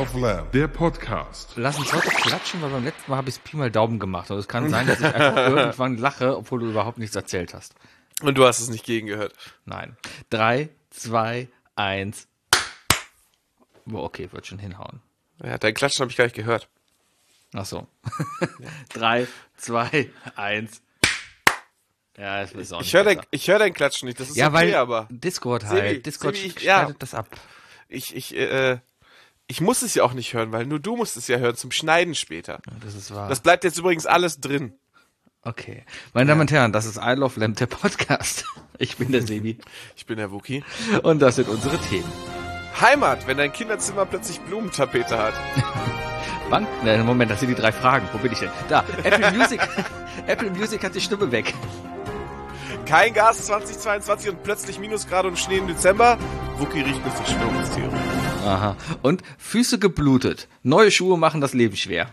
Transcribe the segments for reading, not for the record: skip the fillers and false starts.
of Lamb, der Podcast. Lass uns heute klatschen, weil beim letzten Mal habe ich Pi mal Daumen gemacht. Und es kann sein, dass ich einfach irgendwann lache, obwohl du überhaupt nichts erzählt hast. Und du hast es nicht gegengehört. Nein. 3, 2, 1. Boah, okay, wird schon hinhauen. Ja, dein Klatschen habe ich gar nicht gehört. Ach so. 3, 2, 1. Ja, das ist auch nicht Ich höre dein Klatschen nicht, das ist ja, okay, weil aber... Discord halt. Sebi, Discord Sebi, schneidet das ab. Ich muss es ja auch nicht hören, weil nur du musst es ja hören zum Schneiden später. Ja, das ist wahr. Das bleibt jetzt übrigens alles drin. Okay. Meine Damen und Herren, das ist I Love Lamb, der Podcast. Ich bin der Sebi. Ich bin der Wookie. Und das sind unsere Themen. Heimat, wenn dein Kinderzimmer plötzlich Blumentapete hat. Wann? Na, Moment, das sind die 3 Fragen. Wo bin ich denn? Da, Apple Music. Apple Music hat die Stimme weg. Kein Gas 2022 und plötzlich Minusgrade und Schnee im Dezember. Wookie riecht eine Verschwörungstheorie. Aha. Und Füße geblutet. Neue Schuhe machen das Leben schwer.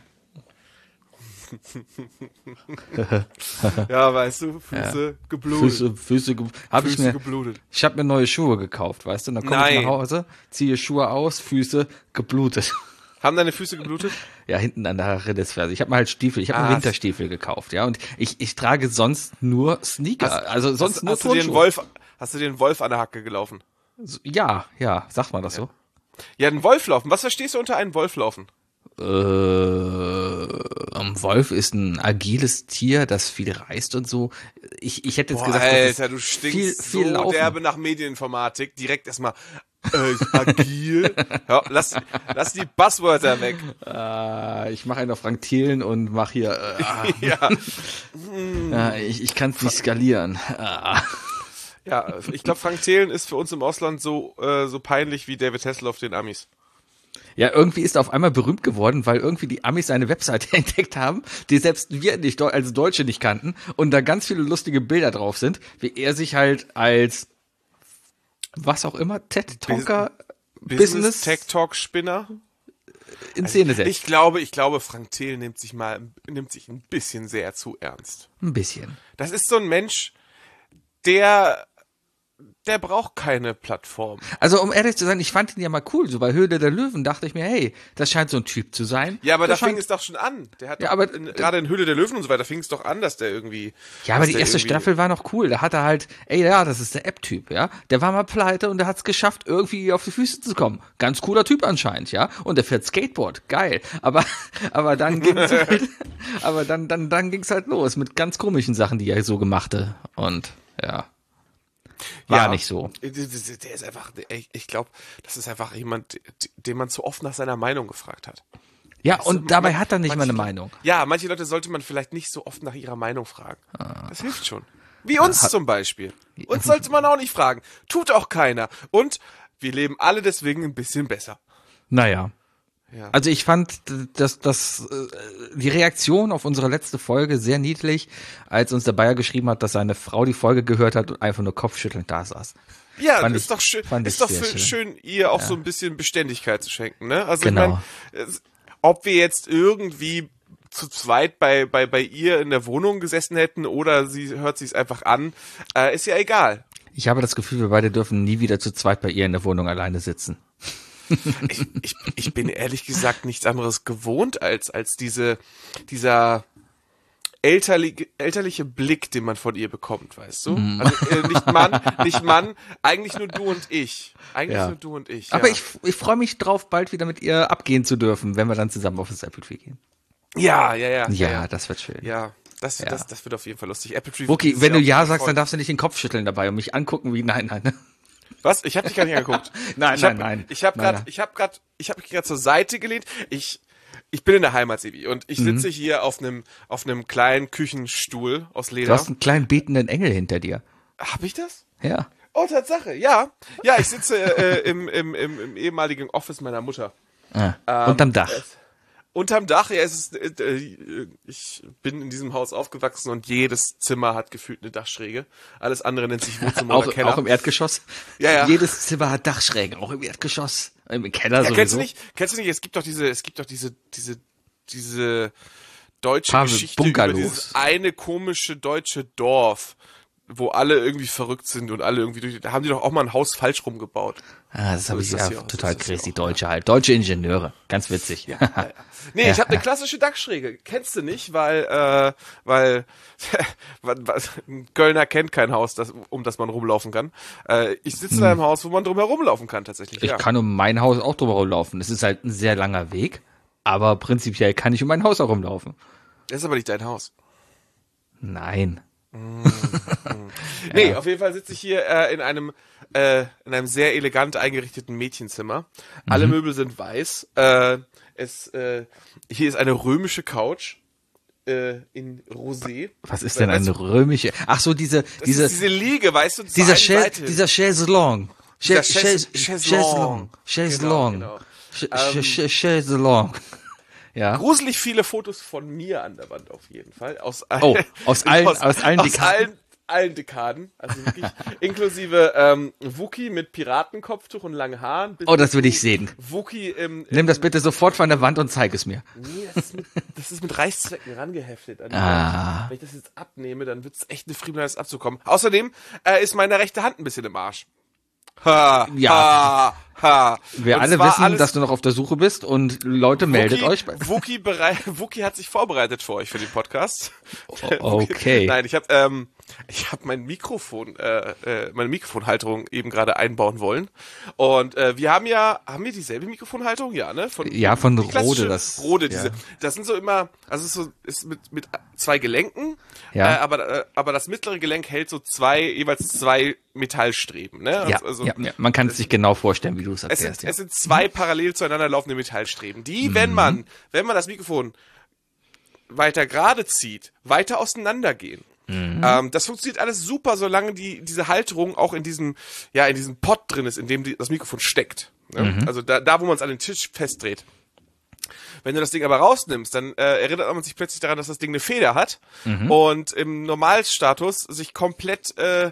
Ja, weißt du, Füße geblutet. Füße geblutet. Ich habe mir neue Schuhe gekauft, weißt du? Und dann komme ich nach Hause, ziehe Schuhe aus, Füße geblutet. Haben deine Füße geblutet? Ja, hinten an der Rindesferse. Ich habe mir halt Stiefel, ich habe mir Winterstiefel gekauft, ja. Und ich trage sonst nur Sneaker, nur Turnschuhe. Hast du den Wolf an der Hacke gelaufen? Ja, sagt man das so? Ja, ein Wolf laufen. Was verstehst du unter einem Wolf laufen? Ein Wolf ist ein agiles Tier, das viel reist und so. Ich hätte jetzt gesagt, Alter, du stinkst viel so laufen. derbe nach Medieninformatik. Direkt erstmal agil. Ja, lass die Buzzwörter weg. Ich mache einen auf Frank Thelen und mache hier. Ich kann es nicht skalieren. Ja, ich glaube, Frank Thelen ist für uns im Ausland so peinlich wie David Hasselhoff den Amis. Ja, irgendwie ist er auf einmal berühmt geworden, weil irgendwie die Amis seine Webseite entdeckt haben, die selbst wir nicht als Deutsche nicht kannten und da ganz viele lustige Bilder drauf sind, wie er sich halt als was auch immer, TED-Talker, Business Tech-Talk-Spinner in Szene setzt. Ich glaube, Frank Thelen nimmt sich ein bisschen sehr zu ernst. Ein bisschen. Das ist so ein Mensch, der braucht keine Plattform. Also um ehrlich zu sein, ich fand ihn ja mal cool. So bei Höhle der Löwen dachte ich mir, hey, das scheint so ein Typ zu sein. Ja, aber da fing es doch schon an. Der hat gerade in Höhle der Löwen und so weiter fing es doch an, dass der irgendwie... Ja, aber die erste Staffel war noch cool. Da hat er halt, das ist der App-Typ, ja. Der war mal pleite und der hat es geschafft, irgendwie auf die Füße zu kommen. Ganz cooler Typ anscheinend, ja. Und der fährt Skateboard, geil. Aber dann ging's halt, dann ging's halt los mit ganz komischen Sachen, die er so gemachte. Und ja. War nicht so. Der ist einfach, ich glaube, das ist einfach jemand, den man zu oft nach seiner Meinung gefragt hat. Ja, und dabei hat er nicht mal eine Meinung. Ja, manche Leute sollte man vielleicht nicht so oft nach ihrer Meinung fragen. Das hilft schon. Wie uns zum Beispiel. Uns sollte man auch nicht fragen. Tut auch keiner. Und wir leben alle deswegen ein bisschen besser. Naja. Ja. Also ich fand die Reaktion auf unsere letzte Folge sehr niedlich, als uns der Bayer geschrieben hat, dass seine Frau die Folge gehört hat und einfach nur kopfschüttelnd da saß. Ja, ist doch schön, schön, ihr auch so ein bisschen Beständigkeit zu schenken, ne? Also genau. Ich meine, ob wir jetzt irgendwie zu zweit bei ihr in der Wohnung gesessen hätten oder sie hört sich's einfach an, ist ja egal. Ich habe das Gefühl, wir beide dürfen nie wieder zu zweit bei ihr in der Wohnung alleine sitzen. Ich bin ehrlich gesagt nichts anderes gewohnt als dieser elterliche Blick, den man von ihr bekommt, weißt du? Also nicht Mann, eigentlich nur du und ich. Nur du und ich. Aber ich freue mich drauf, bald wieder mit ihr abgehen zu dürfen, wenn wir dann zusammen auf das Apple Tree gehen. Ja, das wird schön. Ja. Das wird auf jeden Fall lustig. Apple Tree. Okay, wenn du ja sagst, dann darfst du nicht den Kopf schütteln dabei und mich angucken wie nein. Was? Ich habe dich gar nicht angeguckt. Nein. Ich habe gerade zur Seite gelehnt. Ich bin in der Heimat, Sebi, und ich sitze hier auf einem kleinen Küchenstuhl aus Leder. Du hast einen kleinen betenden Engel hinter dir. Hab ich das? Ja. Oh, Tatsache, ja. Ja, ich sitze im ehemaligen Office meiner Mutter. Unterm Dach. Unterm Dach, ja, ich bin in diesem Haus aufgewachsen und jedes Zimmer hat gefühlt eine Dachschräge. Alles andere nennt sich Wohnzimmer oder Keller. Auch im Erdgeschoss? Ja. Jedes Zimmer hat Dachschrägen, auch im Erdgeschoss. Im Keller sowieso. Kennst du nicht, es gibt doch diese deutsche Geschichte Bungalows. über dieses eine komische deutsche Dorf, wo alle irgendwie verrückt sind und alle irgendwie da haben die doch auch mal ein Haus falsch rumgebaut. Das habe ich ist das ja hier auch. total So ist das crazy. hier auch, Deutsche halt. Deutsche Ingenieure. Ganz witzig. Nee, ich habe eine klassische Dachschräge. Kennst du nicht, weil ein Kölner kennt kein Haus, um das man rumlaufen kann. Ich sitze da im Haus, wo man drum herumlaufen kann tatsächlich. Ich kann um mein Haus auch drumherum laufen. Es ist halt ein sehr langer Weg, aber prinzipiell kann ich um mein Haus auch rumlaufen. Das ist aber nicht dein Haus. Nein. Nee, auf jeden Fall sitze ich hier in einem sehr elegant eingerichteten Mädchenzimmer. Alle Möbel sind weiß. Hier ist eine römische Couch in Rosé. Was ist denn eine römische? Ach so, diese diese Liege, weißt du, dieser Chaiselong. Chaiselong. Genau. Chaiselong. Ja. Gruselig viele Fotos von mir an der Wand auf jeden Fall. Aus allen Dekaden. Allen Dekaden. Also wirklich inklusive Wookie mit Piratenkopftuch und langen Haaren. Oh, das will ich sehen. Wookie Nimm das bitte sofort von der Wand und zeig es mir. Nee, das ist mit Reißzwecken rangeheftet. An die Wand. Wenn ich das jetzt abnehme, dann wird es echt eine Friemelei, das abzukommen. Außerdem ist meine rechte Hand ein bisschen im Arsch. Ha, Ja. ha. Wir Und alle zwar wissen, dass du noch auf der Suche bist und Leute, meldet euch. Wookie hat sich vorbereitet für euch für den Podcast. Okay. Nein, ich habe meine Mikrofonhalterung eben gerade einbauen wollen. Und wir haben wir dieselbe Mikrofonhalterung? Ja, ne? Von die Rode. Rode, diese. Ja. Das sind so immer, also ist mit zwei Gelenken, Ja. aber das mittlere Gelenk hält so jeweils zwei Metallstreben, ne? Ja, Also, ja. Man kann es sich genau vorstellen, wie du es es erklärst. sind, es sind zwei parallel zueinander laufende Metallstreben, die, wenn man das Mikrofon weiter gerade zieht, weiter auseinandergehen. Das funktioniert alles super, solange diese Halterung auch in diesem Pod drin ist, in dem das Mikrofon steckt. Ne? Also da, wo man es an den Tisch festdreht. Wenn du das Ding aber rausnimmst, dann erinnert man sich plötzlich daran, dass das Ding eine Feder hat und im Normalstatus sich komplett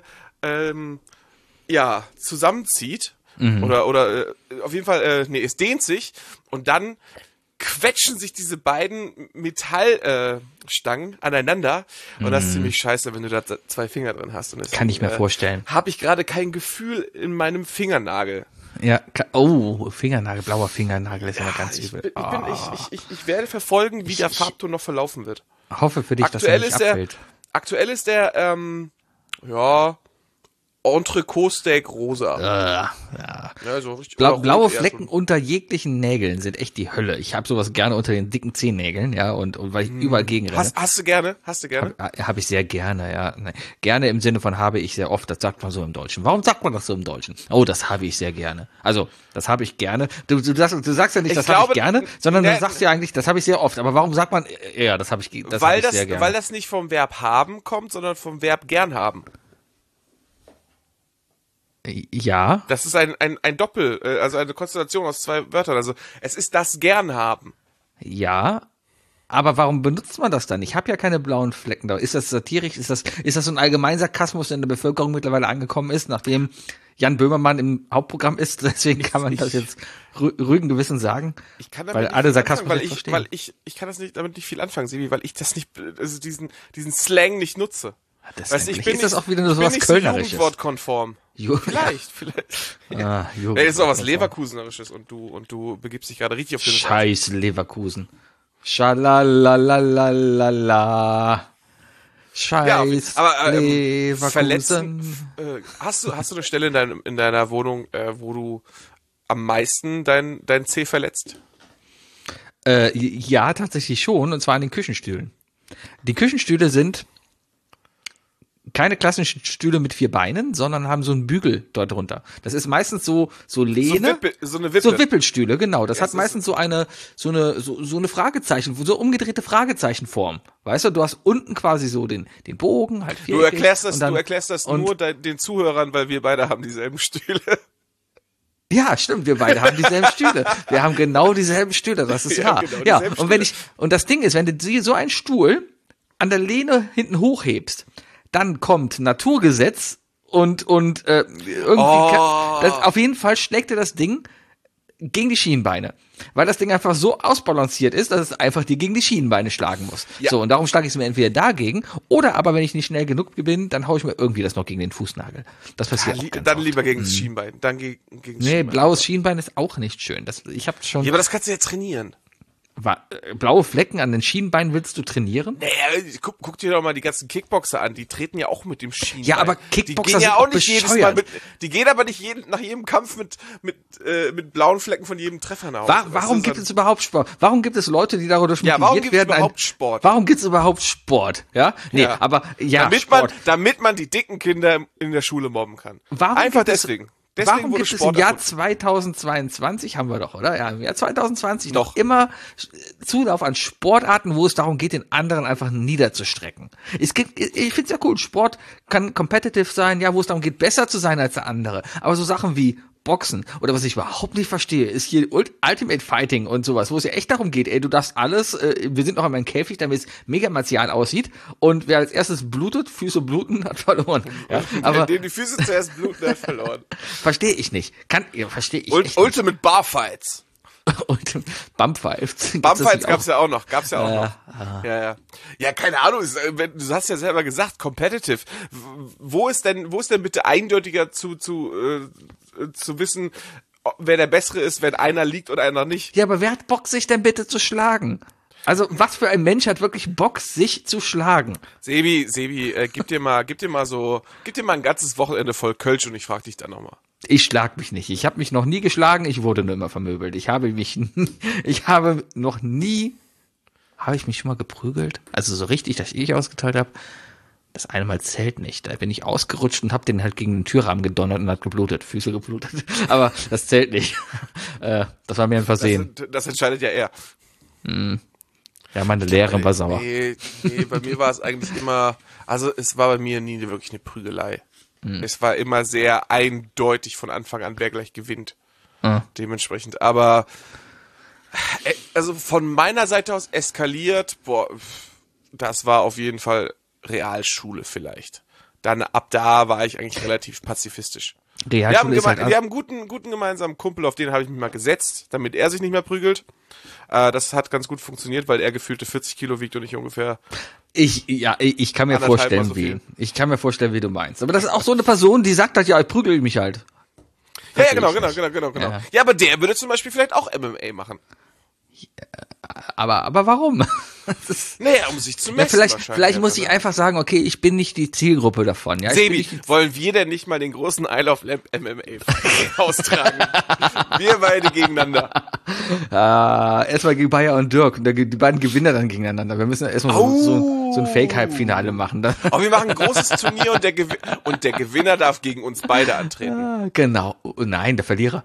zusammenzieht. Oder auf jeden Fall, es dehnt sich und dann quetschen sich diese beiden Metallstangen aneinander und das ist ziemlich scheiße, wenn du da zwei Finger drin hast. Und deswegen, Kann ich mir vorstellen. Habe ich gerade kein Gefühl in meinem Fingernagel. Ja, Fingernagel, blauer Fingernagel ist ja ganz übel. Ich werde verfolgen, wie der Farbton noch verlaufen wird. Hoffe für dich, dass er nicht abfällt. Aktuell ist der, Entrecot-Steak rosa. Ja, so richtig Blaue Flecken unter jeglichen Nägeln sind echt die Hölle. Ich habe sowas gerne unter den dicken Zehennägeln, ja, und weil ich überall gegen renne. Hast du gerne? Hab ich sehr gerne, ja. Nee. Gerne im Sinne von habe ich sehr oft, das sagt man so im Deutschen. Warum sagt man das so im Deutschen? Oh, das habe ich sehr gerne. Also, das habe ich gerne. Du sagst ja nicht, das habe ich gerne, sondern du sagst ja eigentlich, das habe ich sehr oft. Aber warum sagt man, ja, das habe ich sehr gerne. Weil das nicht vom Verb haben kommt, sondern vom Verb gern haben. Ja. Das ist ein Doppel, also eine Konstellation aus zwei Wörtern. Also es ist das gern haben. Ja, aber warum benutzt man das dann? Ich habe ja keine blauen Flecken da. Ist das satirisch? Ist das so ein Allgemeinsarkasmus, der in der Bevölkerung mittlerweile angekommen ist, nachdem Jan Böhmermann im Hauptprogramm ist? Deswegen kann man das jetzt ruhigen Gewissen sagen. Ich kann damit weil nicht alle viel Sarkasmus anfangen, verstehen. weil ich kann damit nicht viel anfangen, Sebi, weil ich das nicht, also diesen Slang nicht nutze. Weißt, ich bin ist das auch wieder nur so was so Kölnerisches? Jugendwortkonform. Vielleicht. Ja. Jugend. Nee, ist auch was Leverkusenerisches und du begibst dich gerade richtig auf den Scheiß Leverkusen. Schalalalala. Scheiß Leverkusen. Verletzen. Hast du eine Stelle in deiner Wohnung, wo du am meisten dein Zeh verletzt? Ja, tatsächlich schon, und zwar an den Küchenstühlen. Die Küchenstühle sind keine klassischen Stühle mit 4 Beinen, sondern haben so einen Bügel dort drunter. Das ist meistens so Lehne. So eine Wippe. So Wippelstühle, genau. Das hat meistens so eine Fragezeichen, so umgedrehte Fragezeichenform. Weißt du, du hast unten quasi so den Bogen, halt viereckig. Du erklärst das nur den Zuhörern, weil wir beide haben dieselben Stühle. Ja, stimmt, wir beide haben dieselben Stühle. Wir haben genau dieselben Stühle, das ist wahr. Genau Ja, und das Ding ist, wenn du so einen Stuhl an der Lehne hinten hochhebst, dann kommt Naturgesetz und irgendwie auf jeden Fall schlägt dir das Ding gegen die Schienbeine. Weil das Ding einfach so ausbalanciert ist, dass es einfach dir gegen die Schienbeine schlagen muss. Ja. So, und darum schlage ich es mir entweder dagegen, oder aber wenn ich nicht schnell genug bin, dann haue ich mir irgendwie das noch gegen den Fußnagel. Das passiert auch ganz Dann oft. lieber gegen das Schienbein. Dann gegen das Nee, Schienbein. blaues Schienbein ist auch nicht schön. Ich habe schon... Ja, aber das kannst du ja trainieren. Blaue Flecken an den Schienbeinen willst du trainieren? Naja, guck dir doch mal die ganzen Kickboxer an, die treten ja auch mit dem Schienbein. Ja, aber Kickboxer die gehen ja sind auch doch nicht jedes bescheuert. Mal die gehen aber nicht nach jedem Kampf mit blauen Flecken von jedem Treffer nach Hause. Warum gibt es überhaupt Sport? Warum gibt es Leute, die dadurch motiviert warum gibt es werden? überhaupt Sport? Warum gibt es überhaupt Sport? Ja? Nee, Ja. aber ja, damit Sport. man die dicken Kinder in der Schule mobben kann. Warum Einfach gibt es- deswegen. Warum wurde gibt es Sport im Jahr erfunden. 2022, haben wir doch, oder? Ja, im Jahr 2020 noch Doch. immer Zulauf an Sportarten, wo es darum geht, den anderen einfach niederzustrecken. Ich finde es ja cool, Sport kann competitive sein, ja, wo es darum geht, besser zu sein als der andere. Aber so Sachen wie Boxen oder was ich überhaupt nicht verstehe, ist hier Ultimate Fighting und sowas, wo es ja echt darum geht, ey, du darfst alles, wir sind noch in meinem Käfig, damit es mega martial aussieht und wer als erstes blutet, Füße bluten, hat verloren. Ja, aber Dem die Füße zuerst bluten, hat verloren. verstehe ich nicht. Verstehe ich echt nicht. Ultimate Barfights. Und Bumpfights. Bumpfights gab's ja auch noch. Ja. Ja, keine Ahnung. Du hast ja selber gesagt, competitive. Wo ist denn bitte eindeutiger zu wissen, wer der Bessere ist, wenn einer liegt und einer nicht? Ja, aber wer hat Bock, sich denn bitte zu schlagen? Also, was für ein Mensch hat wirklich Bock, sich zu schlagen? Sebi, gib dir mal ein ganzes Wochenende voll Kölsch und ich frag dich dann nochmal. Ich schlag mich nicht. Ich habe mich noch nie geschlagen, ich wurde nur immer vermöbelt. Habe ich mich schon mal geprügelt? Also so richtig, dass ich ausgeteilt habe. Das eine Mal zählt nicht. Da bin ich ausgerutscht und habe den halt gegen den Türrahmen gedonnert und hat geblutet, Füße geblutet. Aber das zählt nicht. Das war mir ein Versehen. Das entscheidet ja er. Ja, meine Lehrerin war sauer. Nee, bei mir war es eigentlich immer, also es war bei mir nie wirklich eine Prügelei. Es war immer sehr eindeutig von Anfang an, wer gleich gewinnt. Dementsprechend. Aber also von meiner Seite aus eskaliert, das war auf jeden Fall Realschule vielleicht. Dann ab da war ich eigentlich relativ pazifistisch. Wir haben einen guten gemeinsamen Kumpel, auf den habe ich mich mal gesetzt, damit er sich nicht mehr prügelt. Das hat ganz gut funktioniert, weil er gefühlte 40 Kilo wiegt und ich ungefähr. Ich kann mir vorstellen, so viel. Ich kann mir vorstellen, wie du meinst. Aber das ist auch so eine Person, die sagt halt, ja, ich prügel mich halt. Ja, genau. Ja. Ja, aber der würde zum Beispiel vielleicht auch MMA machen. Aber warum? Naja, um sich zu Ja, messen. vielleicht muss ich einfach sagen, okay, ich bin nicht die Zielgruppe davon. Ja, Sebi, wollen wir denn nicht mal den großen Isle of Lamp MMA austragen? Wir beide gegeneinander. Erstmal gegen Bayer und Dirk. Und die beiden Gewinner dann gegeneinander. Wir müssen erstmal so ein Fake-Hype-Finale machen. Aber wir machen ein großes Turnier und der Gewinner darf gegen uns beide antreten. Ja, genau. Oh, nein, der Verlierer.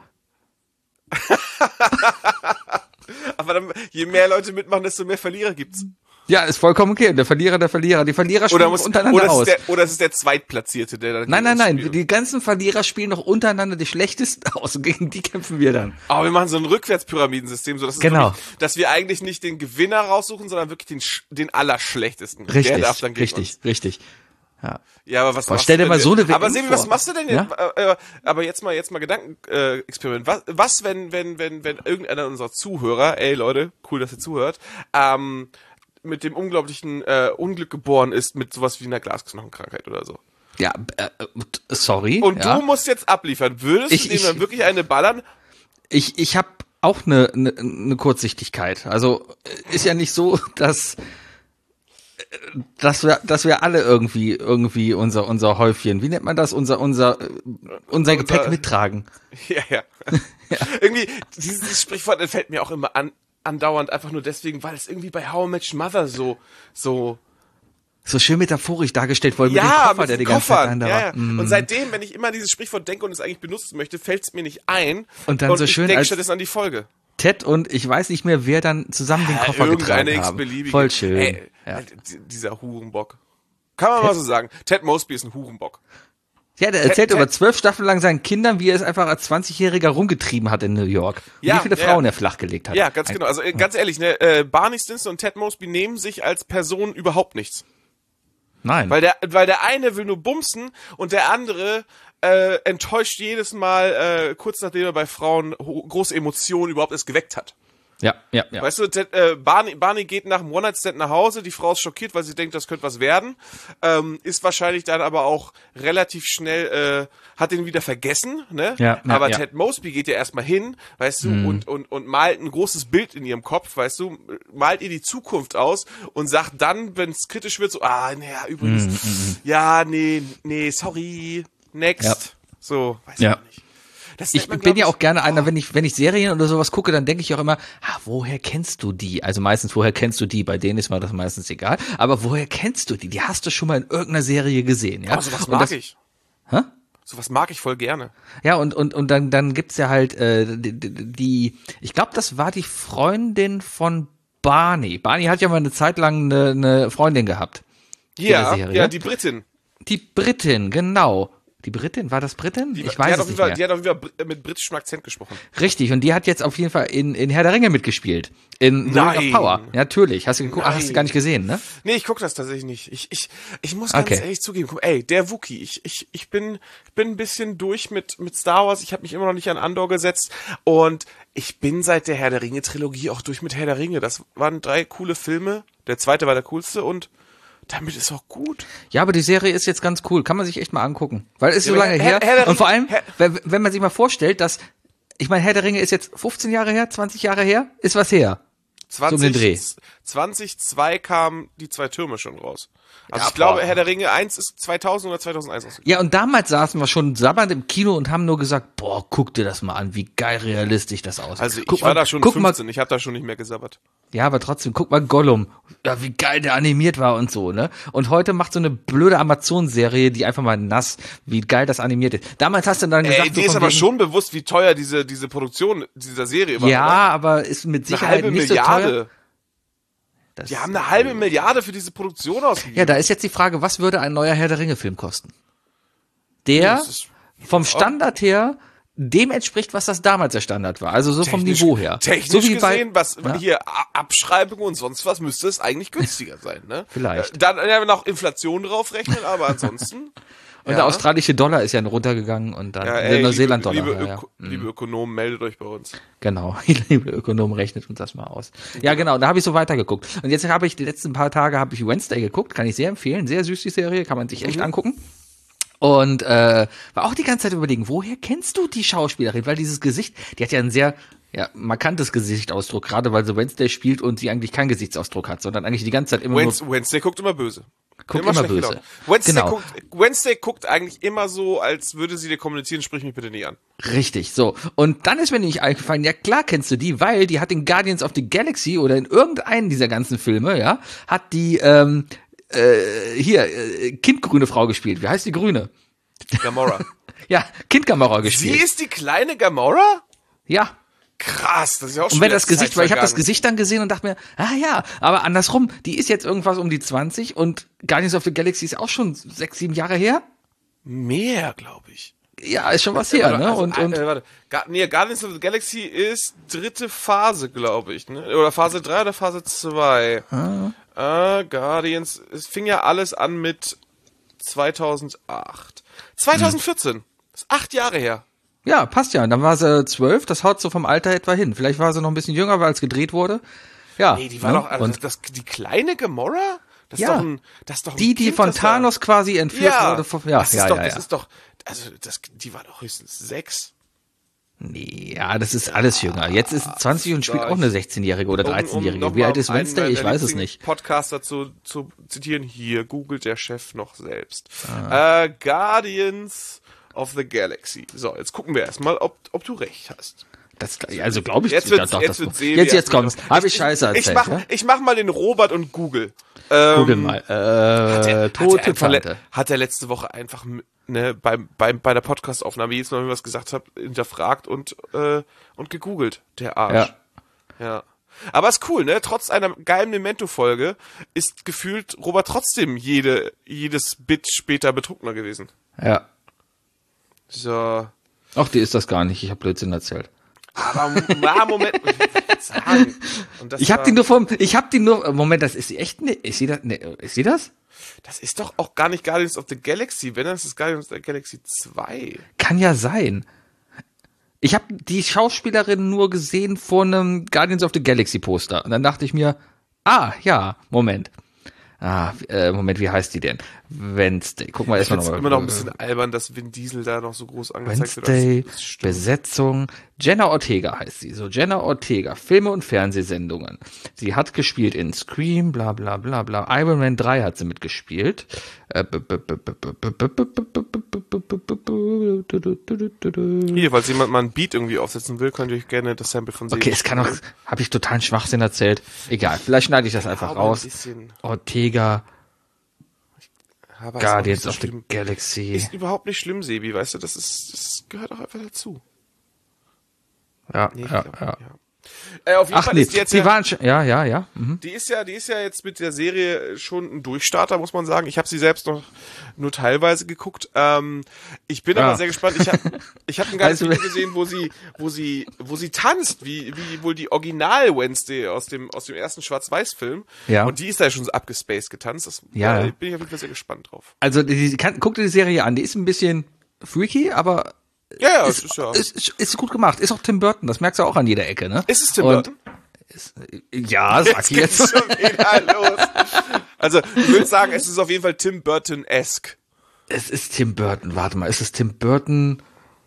Aber dann, je mehr Leute mitmachen, desto mehr Verlierer gibt's. Ja, ist vollkommen okay. Der Verlierer. Die Verlierer spielen untereinander aus. Oder es ist der Zweitplatzierte, der dann gegen uns Nein. spielt. Die ganzen Verlierer spielen noch untereinander die schlechtesten aus. Und gegen die kämpfen wir dann. Aber wir machen so ein Rückwärtspyramidensystem, so dass, Genau. Dass wir eigentlich nicht den Gewinner raussuchen, sondern wirklich den Allerschlechtesten. Richtig, Der darf dann gegen uns. richtig. Ja. Ja, aber was Boah, machst stell du dir mal denn so eine jetzt? Aber WM Sebi, vor. was machst du denn Ja? jetzt? Aber jetzt mal Gedankenexperiment. Was, wenn irgendeiner unserer Zuhörer, ey Leute, cool, dass ihr zuhört, mit dem unglaublichen Unglück geboren ist, mit sowas wie einer Glasknochenkrankheit oder so. Ja, sorry. Und ja. du musst jetzt abliefern. Würdest du dem dann wirklich eine ballern? Ich habe auch eine Kurzsichtigkeit. Also ist ja nicht so, dass wir alle irgendwie unser Häufchen, wie nennt man das, unser Gepäck mittragen. Ja. Irgendwie, dieses Sprichwort entfällt mir auch immer andauernd, einfach nur deswegen, weil es irgendwie bei How I Met Your Mother so schön metaphorisch dargestellt wurde, ja, mit dem Koffer, mit der den die ganze Zeit Koffern, da ja, war. ja. Und seitdem, wenn ich immer an dieses Sprichwort denke und es eigentlich benutzen möchte, fällt es mir nicht ein. Und dann so ich schön denke als stattdessen an die Folge. Ted und ich weiß nicht mehr, wer dann zusammen den Koffer Irgendeine getragen haben. x-beliebige. Voll schön. Ey, Ja. Dieser Hurenbock. Kann man mal so sagen. Ted Mosby ist ein Hurenbock. Ja, der erzählt über 12 Staffeln lang seinen Kindern, wie er es einfach als 20-Jähriger rumgetrieben hat in New York. Und Ja, wie viele ja. Frauen er flachgelegt hat. Ja, ganz genau. Also ganz ehrlich, ne, Barney Stinson und Ted Mosby nehmen sich als Person überhaupt nichts. Nein. Weil der eine will nur bumsen und der andere enttäuscht jedes Mal, kurz nachdem er bei Frauen große Emotionen überhaupt erst geweckt hat. Ja. Weißt du, Barney geht nach einem One-Night-Stand nach Hause, die Frau ist schockiert, weil sie denkt, das könnte was werden, ist wahrscheinlich dann aber auch relativ schnell, hat ihn wieder vergessen, ne? Aber Ted Mosby geht ja erstmal hin, weißt du, und malt ein großes Bild in ihrem Kopf, weißt du, malt ihr die Zukunft aus und sagt dann, wenn es kritisch wird, so, übrigens, sorry, next. So, weiß ich nicht. Ich bin ja auch gerne einer, wenn ich Serien oder sowas gucke, dann denke ich auch immer, woher kennst du die? Also meistens, woher kennst du die? Bei denen ist mir das meistens egal. Aber woher kennst du die? Die hast du schon mal in irgendeiner Serie gesehen, ja? Aber sowas mag ich. Hä? Sowas mag ich voll gerne. Ja, und dann gibt's ja halt ich glaube, das war die Freundin von Barney. Barney hat ja mal eine Zeit lang eine Freundin gehabt. Ja, die Britin. Die Britin, genau. Die Britin? War das Britin? Ich weiß es nicht mehr. Die hat auf jeden Fall mit britischem Akzent gesprochen. Richtig, und die hat jetzt auf jeden Fall in Herr der Ringe mitgespielt. In The Ring of Power. Ja, natürlich. Hast du geguckt? Hast du gar nicht gesehen, ne? Nee, ich guck das tatsächlich nicht. Ich muss ganz ehrlich zugeben, der Wookie, ich bin ein bisschen durch mit Star Wars. Ich habe mich immer noch nicht an Andor gesetzt und ich bin seit der Herr der Ringe Trilogie auch durch mit Herr der Ringe. Das waren 3 coole Filme. Der zweite war der coolste und damit ist auch gut. Ja, aber die Serie ist jetzt ganz cool. Kann man sich echt mal angucken. Weil es ist so lange her. Und vor allem, wenn man sich mal vorstellt, dass, ich meine, Herr der Ringe ist jetzt 15 Jahre her, 20 Jahre her, ist was her. 2002 kamen die 2 Türme schon raus. Also ich glaube, Herr der Ringe 1 ist 2000 oder 2001 rausgekommen. Ja, und damals saßen wir schon sabbernd im Kino und haben nur gesagt, boah, guck dir das mal an, wie geil realistisch das aussieht. Also ich war da schon 15, ich habe da schon nicht mehr gesabbert. Ja, aber trotzdem, guck mal Gollum, ja, wie geil der animiert war und so, ne? Und heute macht so eine blöde Amazon-Serie, die einfach mal nass, wie geil das animiert ist. Damals hast du dann gesagt, dir ist aber schon bewusst, wie teuer diese Produktion dieser Serie war. Ja, oder? Aber ist mit Sicherheit nicht so teuer. Die haben 1,5 Milliarde für diese Produktion ausgegeben. Ja, da ist jetzt die Frage, was würde ein neuer Herr der Ringe-Film kosten? Der vom Standard her dem entspricht, was das damals der Standard war. Also so vom Niveau her. Technisch so wie gesehen, hier Abschreibung und sonst was, müsste es eigentlich günstiger sein, ne? Vielleicht. Dann noch Inflation draufrechnen, aber ansonsten. Und der australische Dollar ist ja runtergegangen und dann der Neuseeland-Dollar. Liebe Ökonomen, meldet euch bei uns. Genau, liebe Ökonomen, rechnet uns das mal aus. Ja, genau, da habe ich so weitergeguckt. Und jetzt habe ich die letzten paar Tage Wednesday geguckt, kann ich sehr empfehlen, sehr süß die Serie, kann man sich echt angucken. Und war auch die ganze Zeit überlegen, woher kennst du die Schauspielerin? Weil dieses Gesicht, die hat ja ein sehr markantes Gesichtsausdruck, gerade weil sie Wednesday spielt und sie eigentlich keinen Gesichtsausdruck hat, sondern eigentlich die ganze Zeit immer Wednesday guckt immer böse. Guckt immer böse. Wednesday guckt eigentlich immer so, als würde sie dir kommunizieren, sprich mich bitte nie an. Richtig, so. Und dann ist mir nämlich eingefallen, ja klar kennst du die, weil die hat in Guardians of the Galaxy oder in irgendeinen dieser ganzen Filme, ja, hat die, kindgrüne Frau gespielt. Wie heißt die Grüne? Gamora. Ja, Kind-Gamora gespielt. Sie ist die kleine Gamora? Ja. Krass, das ist ja auch schon. Und wenn das Gesicht, weil ich habe das Gesicht dann gesehen und dachte mir, ja, aber andersrum, die ist jetzt irgendwas um die 20 und Guardians of the Galaxy ist auch schon 6, 7 Jahre her. Mehr, glaube ich. Ja, ist schon was her, ne? Warte. Guardians of the Galaxy ist 3. Phase, glaube ich, ne? Oder Phase 3 oder Phase 2. Guardians, es fing ja alles an mit 2008. 2014. Das ist 8 Jahre her. Ja, passt ja. Und dann war sie 12, das haut so vom Alter etwa hin. Vielleicht war sie noch ein bisschen jünger, weil es gedreht wurde. Ja. Nee, die war doch, die kleine Gamora? Das ist doch ein die kind, von Thanos quasi entführt wurde. Die war doch höchstens 6. Nee, ja, das ist alles jünger. Jetzt ist sie 20 und spielt auch eine 16-Jährige oder 13-Jährige. Wie alt ist Wednesday? Ich weiß es nicht. Podcaster zu zitieren, hier googelt der Chef noch selbst. Guardians of the Galaxy. So, jetzt gucken wir erstmal, ob du recht hast. Also glaube ich, jetzt kommt's. Habe ich Scheiße erzählt. Ich mach mal den Robert und Google. Google mal. Tote Tante. Hat er letzte Woche einfach bei der Podcastaufnahme jedes Mal, wenn ich was gesagt habe, hinterfragt und gegoogelt, der Arsch. Ja. Aber ist cool, ne? Trotz einer geilen Memento-Folge ist gefühlt Robert trotzdem jedes Bit später betrunkener gewesen. Ja. So. Ach, die ist das gar nicht. Ich habe Blödsinn erzählt. Aber Moment, sagen. Moment, das ist sie echt, ist sie das? Das ist doch auch gar nicht Guardians of the Galaxy, wenn das ist Guardians of the Galaxy 2. Kann ja sein. Ich habe die Schauspielerin nur gesehen vor einem Guardians of the Galaxy Poster. Und dann dachte ich mir, ja, Moment. Moment, wie heißt die denn? Wednesday. Guck mal erstmal nochmal. Ist immer noch ein bisschen albern, dass Vin Diesel da noch so groß angezeigt Wednesday, wird. Besetzung. Jenna Ortega heißt sie. So, Jenna Ortega. Filme und Fernsehsendungen. Sie hat gespielt in Scream, bla bla bla bla. Iron Man 3 hat sie mitgespielt. Hier, falls jemand mal ein Beat irgendwie aufsetzen will, könnt ihr euch gerne das Sample von sehen. Okay, es kann auch, habe ich totalen Schwachsinn erzählt. Egal, vielleicht schneide ich das einfach raus. Ortega, Guardians of the Galaxy. Ist überhaupt nicht schlimm, Sebi, weißt du, das gehört auch einfach dazu. Ja, Nee, ja. Auf jeden Fall ist die jetzt die waren schon, ja. Mhm. Die ist ja jetzt mit der Serie schon ein Durchstarter, muss man sagen. Ich habe sie selbst noch nur teilweise geguckt. Ich bin aber sehr gespannt. Ich hab ein ganzes Video gesehen, wo sie tanzt, wie wohl die Original Wednesday aus dem ersten Schwarz-Weiß-Film. Ja. Und die ist da ja schon so abgespaced getanzt. Bin ich auf jeden Fall sehr gespannt drauf. Also guck dir die Serie an. Die ist ein bisschen freaky, aber Ja, ist gut gemacht. Ist auch Tim Burton. Das merkst du auch an jeder Ecke, ne? Ist es Tim Burton? Ja, sag ich jetzt. Geht's schon wieder los. Also, ich würde sagen, es ist auf jeden Fall Tim Burton-esque. Es ist Tim Burton. Warte mal, ist es Tim Burton?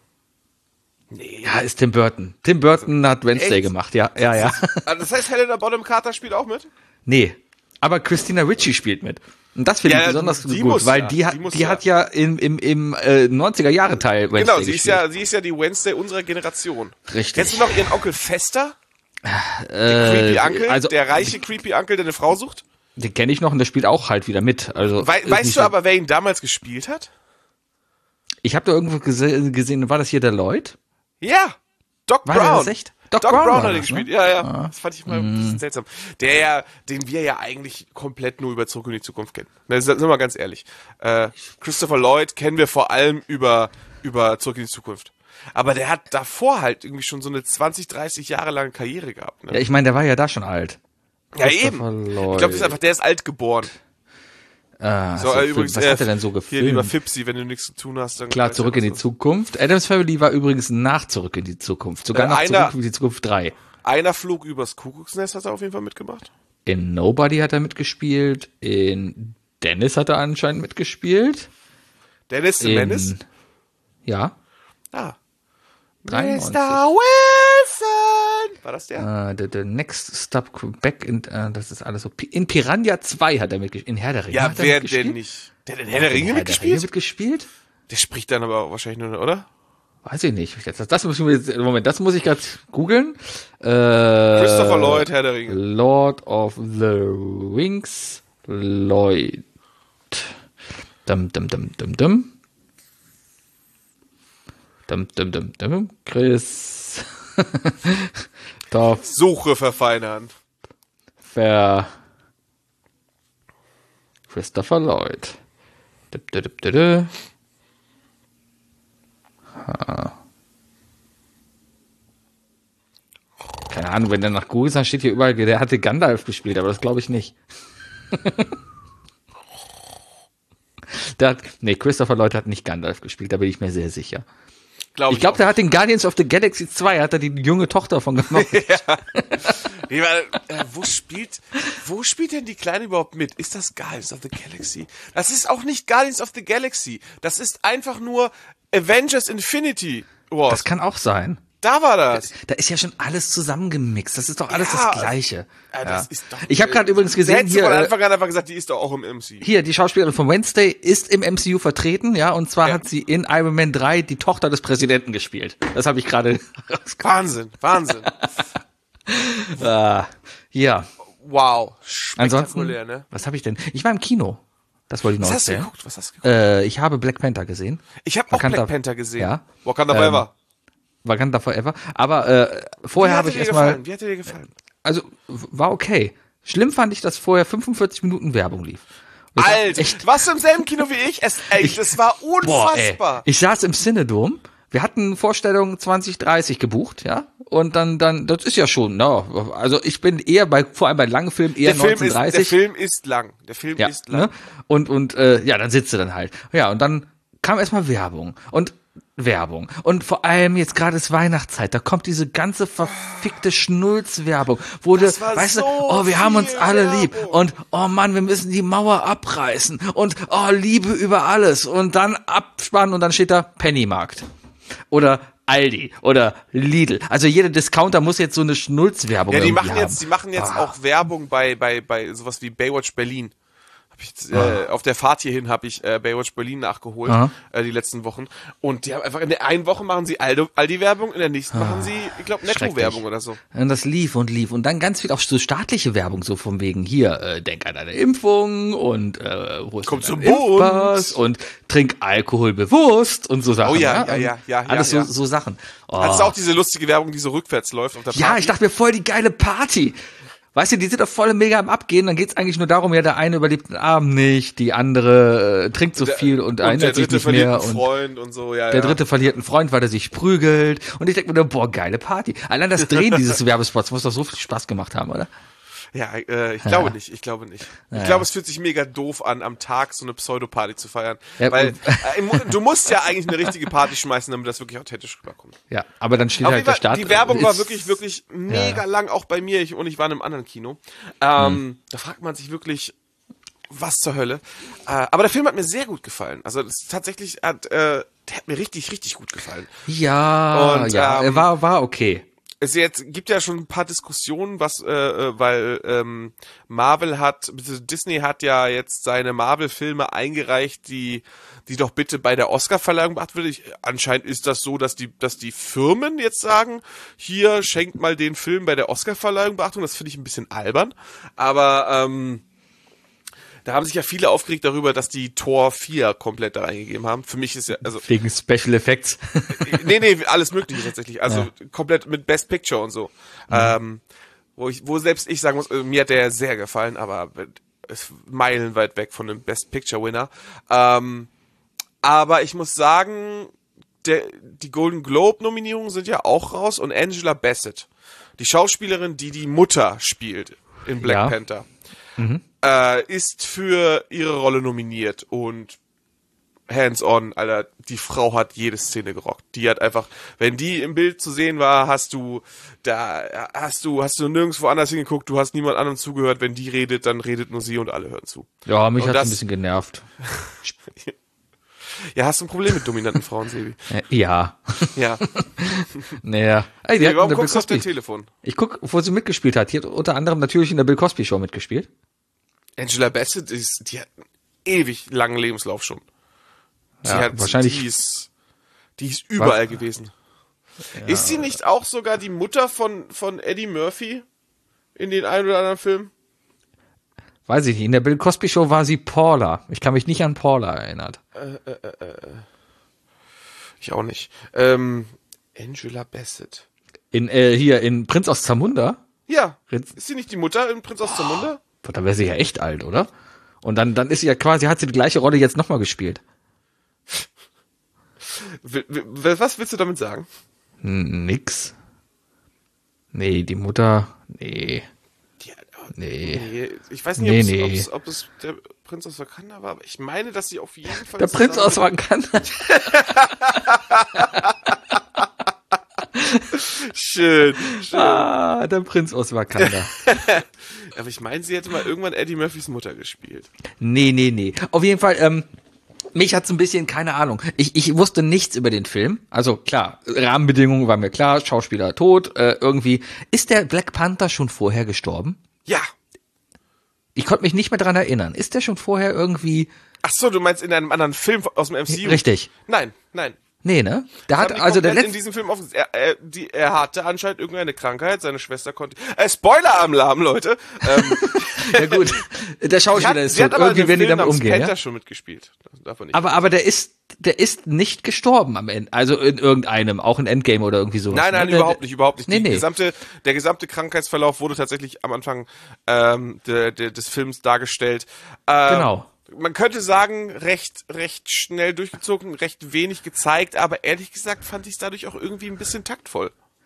Nee. Ja, ist Tim Burton. Tim Burton hat Wednesday Echt? gemacht, ja. Also das heißt, Helena Bonham Carter spielt auch mit? Nee, aber Christina Ricci spielt mit. Und das finde ich besonders gut, weil die hat ja im 90er-Jahre-Teil Wednesday gespielt. Sie ist ja die Wednesday unserer Generation. Richtig. Kennst du noch ihren Onkel Fester? Der Creepy Uncle? Also, der reiche Creepy Uncle, der eine Frau sucht? Den kenne ich noch und der spielt auch halt wieder mit. Also weißt du aber, wer ihn damals gespielt hat? Ich habe da irgendwo gesehen, war das hier der Lloyd? Ja, Doc War Brown. das echt? Doc Brown hat ihn das, gespielt, ne? ja. Das fand ich mal ein bisschen seltsam. Den wir ja eigentlich komplett nur über Zurück in die Zukunft kennen. Sind wir mal ganz ehrlich. Christopher Lloyd kennen wir vor allem über Zurück in die Zukunft. Aber der hat davor halt irgendwie schon so eine 20, 30 Jahre lange Karriere gehabt. Ne? Ja, ich meine, der war ja da schon alt. Ja, eben. Lloyd. Ich glaube, der ist alt geboren. Übrigens, was hat er denn so gefilmt? Hier, lieber Fipsi, wenn du nichts zu tun hast, dann... Klar, Zurück in die Zukunft. Addams Family war übrigens nach Zurück in die Zukunft. Sogar nach Zurück in die Zukunft 3. Einer Flug übers Kuckucksnest hat er auf jeden Fall mitgemacht. In Nobody hat er mitgespielt. In Dennis hat er anscheinend mitgespielt. Dennis the Menace? Ja. Ah. 93. Mr. Wilson! War das der? The Next Stop Back in, das ist alles so. In Piranha 2 hat er mitgespielt. In Herr der Ringe. Ja, wer denn nicht? Der hat in Herr der Ringe mitgespielt? Der spricht dann aber wahrscheinlich nur, oder? Weiß ich nicht. Das muss ich gerade googeln. Christopher Lloyd, Herr der Ringe. Lord of the Rings, Lloyd. Chris. Suche verfeinern. Christopher Lloyd. Keine Ahnung, wenn der nach Google ist, dann steht hier überall, der hatte Gandalf gespielt, aber das glaube ich nicht. Christopher Lloyd hat nicht Gandalf gespielt, da bin ich mir sehr sicher. Ich glaube, der hat den Guardians of the Galaxy 2, hat er die junge Tochter von gemacht. Ja. Wo spielt denn die Kleine überhaupt mit? Ist das Guardians of the Galaxy? Das ist auch nicht Guardians of the Galaxy. Das ist einfach nur Avengers Infinity Wars. Das kann auch sein. Da war das. Da ist ja schon alles zusammengemixt. Das ist doch alles das Gleiche. Das ist doch, ich habe gerade übrigens gesehen, hier von Anfang an einfach gesagt, die ist doch auch im MCU. Hier, die Schauspielerin von Wednesday ist im MCU vertreten, ja, und zwar hat sie in Iron Man 3 die Tochter des Präsidenten gespielt. Das habe ich gerade Wahnsinn. Ja. Wow. Ansonsten, ne? was habe ich denn? Ich war im Kino. Das wollte ich noch erzählen. Was hast du geguckt? Ich habe Black Panther gesehen. Ich habe auch Black Panther gesehen. Ja. Wakanda Forever. Wakanda Forever. Aber vorher habe ich erstmal... Wie hat dir dir gefallen? Also, war okay. Schlimm fand ich, dass vorher 45 Minuten Werbung lief. Alter, warst du im selben Kino wie ich? Das war unfassbar. Ich saß im Cinedom. Wir hatten Vorstellung 2030 gebucht, ja. und dann, das ist ja schon, also ich bin eher vor allem bei langen Filmen eher 1930. Der Film ist lang. Ne? Und dann sitzt du dann halt. Ja, und dann kam erstmal Werbung. Und vor allem jetzt gerade ist Weihnachtszeit, da kommt diese ganze verfickte Schnulz-Werbung, wo du, weißt du, oh, wir haben uns alle lieb und oh Mann, wir müssen die Mauer abreißen und oh, Liebe über alles und dann abspannen und dann steht da Pennymarkt oder Aldi oder Lidl. Also jeder Discounter muss jetzt so eine Schnulz-Werbung haben. Ja, die machen jetzt auch Werbung bei sowas wie Baywatch Berlin. Auf der Fahrt hierhin habe ich Baywatch Berlin nachgeholt, die letzten Wochen. Und die haben einfach in der einen Woche machen sie Aldi-Werbung, in der nächsten machen sie, ich glaube, Netto-Werbung oder so. Und das lief. Und dann ganz viel auch so staatliche Werbung, so von wegen hier, denk an deine Impfung und wo ist Komm zum Impfpass und trink Alkohol bewusst und so Sachen. Oh ja. Alles so Sachen. Oh. Hast du auch diese lustige Werbung, die so rückwärts läuft auf der Party? Ja, ich dachte mir, voll die geile Party. Weißt du, die sind doch voll mega am Abgehen, dann geht's eigentlich nur darum, ja, der eine überlebt den Abend nicht, die andere trinkt so viel und erinnert sich nicht mehr. Und Freund und so, ja. Der dritte verliert einen Freund, weil er sich prügelt. Und ich denke mir, boah, geile Party. Allein das Drehen dieses Werbespots muss doch so viel Spaß gemacht haben, oder? Ja, ich glaube nicht. Ich glaube, es fühlt sich mega doof an, am Tag so eine Pseudoparty zu feiern. Ja, weil du musst ja eigentlich eine richtige Party schmeißen, damit das wirklich authentisch rüberkommt. Ja, aber dann steht halt der Start. Die Werbung war wirklich mega lang, auch bei mir. Ich war in einem anderen Kino. Da fragt man sich wirklich, was zur Hölle. Aber der Film hat mir sehr gut gefallen. Also das tatsächlich der hat mir richtig, richtig gut gefallen. Ja, und, er war okay. Es gibt ja schon ein paar Diskussionen, weil Disney hat ja jetzt seine Marvel-Filme eingereicht, die doch bitte bei der Oscar-Verleihung beachtet wird. Anscheinend ist das so, dass die Firmen jetzt sagen, hier schenkt mal den Film bei der Oscar-Verleihung Beachtung. Das finde ich ein bisschen albern, aber da haben sich ja viele aufgeregt darüber, dass die Tor 4 komplett da reingegeben haben. Für mich ist ja, also. Wegen Special Effects. Nee, alles Mögliche tatsächlich. Also komplett mit Best Picture und so. Wo selbst ich sagen muss, mir hat der sehr gefallen, aber ist meilenweit weg von dem Best Picture Winner. Aber ich muss sagen, die Golden Globe Nominierungen sind ja auch raus und Angela Bassett, die Schauspielerin, die Mutter spielt in Black Panther. Ist für ihre Rolle nominiert und hands-on, Alter, die Frau hat jede Szene gerockt. Die hat einfach, wenn die im Bild zu sehen war, hast du nirgendwo anders hingeguckt, du hast niemand anderem zugehört, wenn die redet, dann redet nur sie und alle hören zu. Ja, mich hat das ein bisschen genervt. Ja, hast du ein Problem mit dominanten Frauen, Sebi? Ja. Ja. Naja. Ey, warum guckst du auf dein Telefon? Ich guck, wo sie mitgespielt hat. Die hat unter anderem natürlich in der Bill Cosby Show mitgespielt. Angela Bassett die hat einen ewig langen Lebenslauf schon. Wahrscheinlich. Die ist überall gewesen. Ja. Ist sie nicht auch sogar die Mutter von Eddie Murphy in den ein oder anderen Filmen? Weiß ich nicht. In der Bill Cosby Show war sie Paula. Ich kann mich nicht an Paula erinnern. Ich auch nicht. Angela Bassett. Hier in Prinz aus Zamunda? Ja. Ist sie nicht die Mutter in Prinz aus Zamunda? Da wäre sie ja echt alt, oder? Und dann ist sie ja quasi, hat sie die gleiche Rolle jetzt nochmal gespielt. Was willst du damit sagen? Nix. Nee, die Mutter, nee. Ich weiß nicht, ob es der Prinz aus Wakanda war, aber ich meine, dass sie auf jeden Fall... Der Prinz aus Wakanda? Schön. Der Prinz aus Wakanda. Aber ich meine, sie hätte mal irgendwann Eddie Murphys Mutter gespielt. Nee. Auf jeden Fall, mich hat's ein bisschen, keine Ahnung. Ich wusste nichts über den Film. Also klar, Rahmenbedingungen waren mir klar, Schauspieler tot, irgendwie. Ist der Black Panther schon vorher gestorben? Ja. Ich konnte mich nicht mehr dran erinnern. Ist der schon vorher irgendwie... Ach so, du meinst in einem anderen Film aus dem MCU? Richtig. Nein. Nee, ne? Der hat also der letzte in diesem Film er hatte anscheinend irgendeine Krankheit, seine Schwester konnte Spoiler-Alarm, Leute. Ja gut, der Schauspieler ist tot. Irgendwie werden die damit umgehen, Panther ja? schon mitgespielt. Darf man nicht aber der ist nicht gestorben am Ende, also in irgendeinem, auch in Endgame oder irgendwie sowas. Nein, überhaupt nicht. Nee. Der gesamte Krankheitsverlauf wurde tatsächlich am Anfang des Films dargestellt. Genau. Man könnte sagen, recht schnell durchgezogen, recht wenig gezeigt, aber ehrlich gesagt fand ich es dadurch auch irgendwie ein bisschen taktvoll.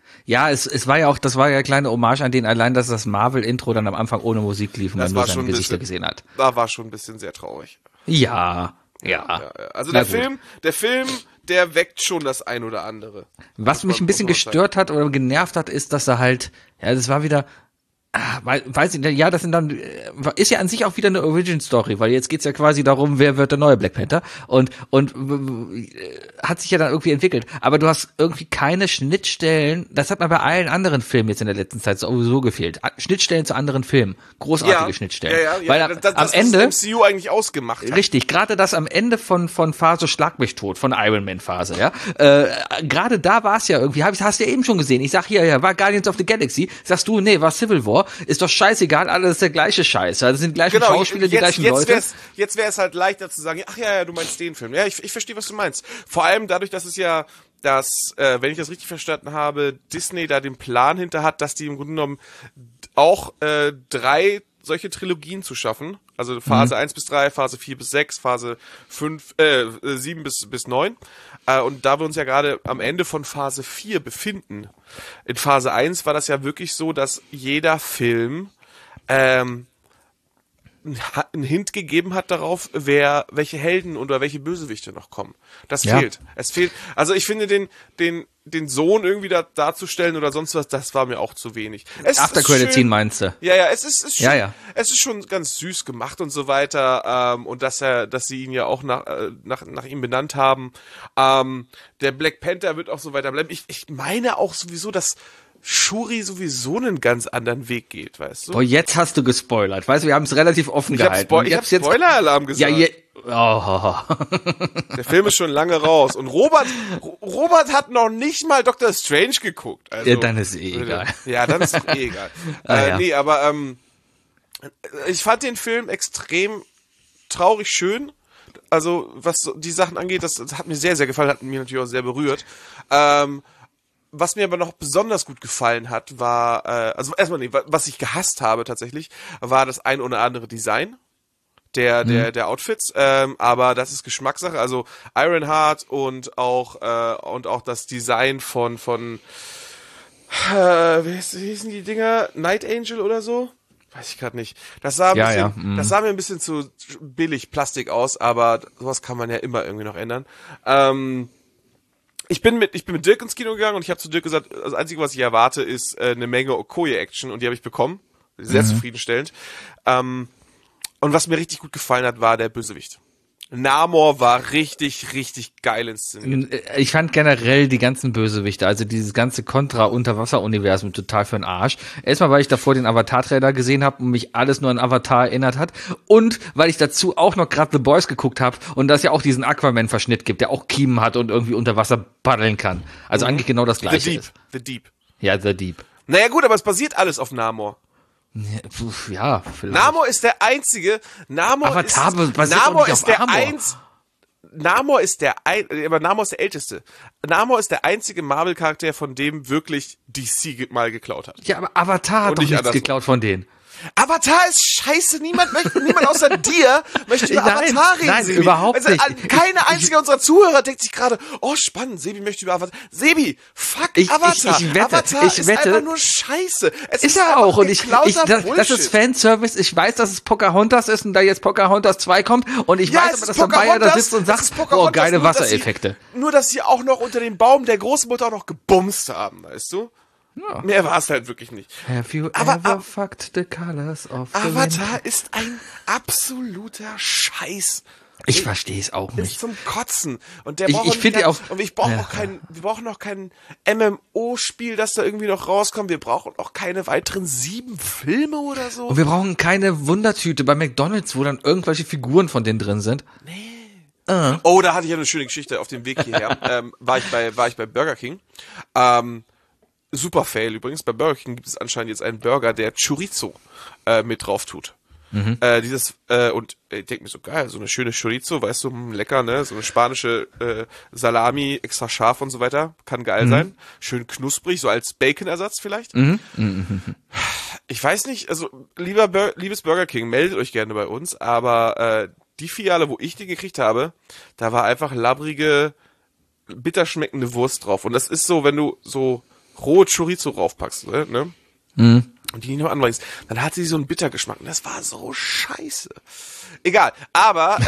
Ja, es war ja auch, das war ja eine kleine Hommage an den, allein, dass das Marvel-Intro dann am Anfang ohne Musik lief und Das man nur war seine schon ein Gesichter bisschen- gesehen hat. Da war schon ein bisschen sehr traurig. Ja. Also Na der Film, der weckt schon das ein oder andere. Was mich ein bisschen gestört hat oder genervt hat, ist, dass er halt, ja, das war wieder, weiß ich, ja, das sind dann, ist ja an sich auch wieder eine Origin-Story, weil jetzt geht's ja quasi darum, wer wird der neue Black Panther und hat sich ja dann irgendwie entwickelt. Aber du hast irgendwie keine Schnittstellen, das hat mir bei allen anderen Filmen jetzt in der letzten Zeit sowieso gefehlt. Schnittstellen zu anderen Filmen, großartige Schnittstellen. Weil das am Ende, das MCU eigentlich ausgemacht hat. richtig, gerade das am Ende von Phase Schlag mich tot, von Iron Man Phase, ja. Gerade da war es ja irgendwie, hast du ja eben schon gesehen. Ich sag hier, ja, war Guardians of the Galaxy. Sagst du, nee, war Civil War. Ist doch scheißegal, alles ist der gleiche Scheiß. Das sind die gleichen Schauspieler, die gleichen Leute. Jetzt wäre es halt leichter zu sagen, ach ja, du meinst den Film. Ja, ich verstehe, was du meinst. Vor allem dadurch, dass es ja, wenn ich das richtig verstanden habe, Disney da den Plan hinter hat, dass die im Grunde genommen auch 3 solche Trilogien zu schaffen. Also Phase 1 bis 3, Phase 4 bis 6, Phase 7 bis 9. Und da wir uns ja gerade am Ende von Phase 4 befinden, in Phase 1 war das ja wirklich so, dass jeder Film einen Hint gegeben hat darauf, welche Helden oder welche Bösewichte noch kommen. Das fehlt. Es fehlt. Also ich finde den Sohn irgendwie darzustellen oder sonst was, das war mir auch zu wenig. After-Credit-Scene meinst du? Ja, es ist schon, Ja. es ist schon ganz süß gemacht und so weiter, und dass sie ihn ja auch nach ihm benannt haben. Der Black Panther wird auch so weiter bleiben. Ich meine auch sowieso, dass Shuri sowieso einen ganz anderen Weg geht, weißt du? Boah, jetzt hast du gespoilert. Weißt du, wir haben es relativ offen gehalten. Ich hab Spoiler-Alarm gesagt. Der Film ist schon lange raus. Und Robert hat noch nicht mal Doctor Strange geguckt. Also, Ja, dann ist egal. Ja, dann ist doch egal. Ja. Nee, aber ich fand den Film extrem traurig schön. Also, was die Sachen angeht, das hat mir sehr, sehr gefallen, hat mir natürlich auch sehr berührt. Was mir aber noch besonders gut gefallen hat, war, also erstmal, was ich gehasst habe tatsächlich, war das ein oder andere Design der Outfits, aber das ist Geschmackssache. Also Ironheart und auch das Design von wie hießen die Dinger? Night Angel oder so? Weiß ich gerade nicht. Das sah mir ein bisschen zu billig Plastik aus, aber sowas kann man ja immer irgendwie noch ändern. Ich bin mit Dirk ins Kino gegangen und ich habe zu Dirk gesagt, das Einzige, was ich erwarte, ist eine Menge Okoye-Action und die habe ich bekommen. Sehr zufriedenstellend. Und was mir richtig gut gefallen hat, war der Bösewicht. Namor war richtig, richtig geil inszeniert. Ich fand generell die ganzen Bösewichte, also dieses ganze Contra-Unterwasser-Universum total für den Arsch. Erstmal, weil ich davor den Avatar-Trailer gesehen habe und mich alles nur an Avatar erinnert hat. Und weil ich dazu auch noch gerade The Boys geguckt habe und dass ja auch diesen Aquaman-Verschnitt gibt, der auch Kiemen hat und irgendwie unter Wasser paddeln kann. Also eigentlich genau das Gleiche. The Deep. Ja, The Deep. Naja gut, aber es basiert alles auf Namor. Ja, vielleicht. Namor ist der einzige. Namor ist der älteste. Namor ist der einzige Marvel-Charakter, von dem wirklich DC mal geklaut hat. Ja, aber Avatar hat doch nichts geklaut von denen. Avatar ist scheiße. Niemand außer dir möchte über Avatar reden. Nein, Sebi. überhaupt nicht. Keine einzige unserer Zuhörer denkt sich gerade, oh spannend, Sebi möchte über Avatar. Sebi, fuck Avatar. Ich wette, Avatar ist einfach nur scheiße. Es ist er auch. Und das Bullshit. ist Fanservice. Ich weiß, dass es Pocahontas ist und da jetzt Pocahontas 2 kommt. Und ich weiß aber, dass der Bayer da sitzt und sagt, oh, geile Wassereffekte. Nur, dass sie auch noch unter dem Baum der Großmutter auch noch gebumst haben, weißt du? Ja. Mehr war es halt wirklich nicht. Have you ever fucked the colors of the Avatar ist ein absoluter Scheiß. Ich verstehe es auch nicht. Ist zum Kotzen. Und wir brauchen auch kein MMO-Spiel, das da irgendwie noch rauskommt. Wir brauchen auch keine weiteren 7 Filme oder so. Und wir brauchen keine Wundertüte bei McDonald's, wo dann irgendwelche Figuren von denen drin sind. Nee. Oh, da hatte ich ja eine schöne Geschichte auf dem Weg hierher. War ich bei Burger King. Super Fail übrigens. Bei Burger King gibt es anscheinend jetzt einen Burger, der Chorizo mit drauf tut. Und ich denke mir so, geil, so eine schöne Chorizo, weißt du, lecker, ne? So eine spanische Salami, extra scharf und so weiter. Kann geil sein. Schön knusprig, so als Bacon-Ersatz vielleicht. Ich weiß nicht, also liebes Burger King, meldet euch gerne bei uns, aber die Filiale, wo ich den gekriegt habe, da war einfach labbrige, bitter schmeckende Wurst drauf. Und das ist so, wenn du so rohe Chorizo raufpackst, ne? Mhm. Und die noch anbringst, dann hat sie so einen Bittergeschmack. Und das war so scheiße. Egal, aber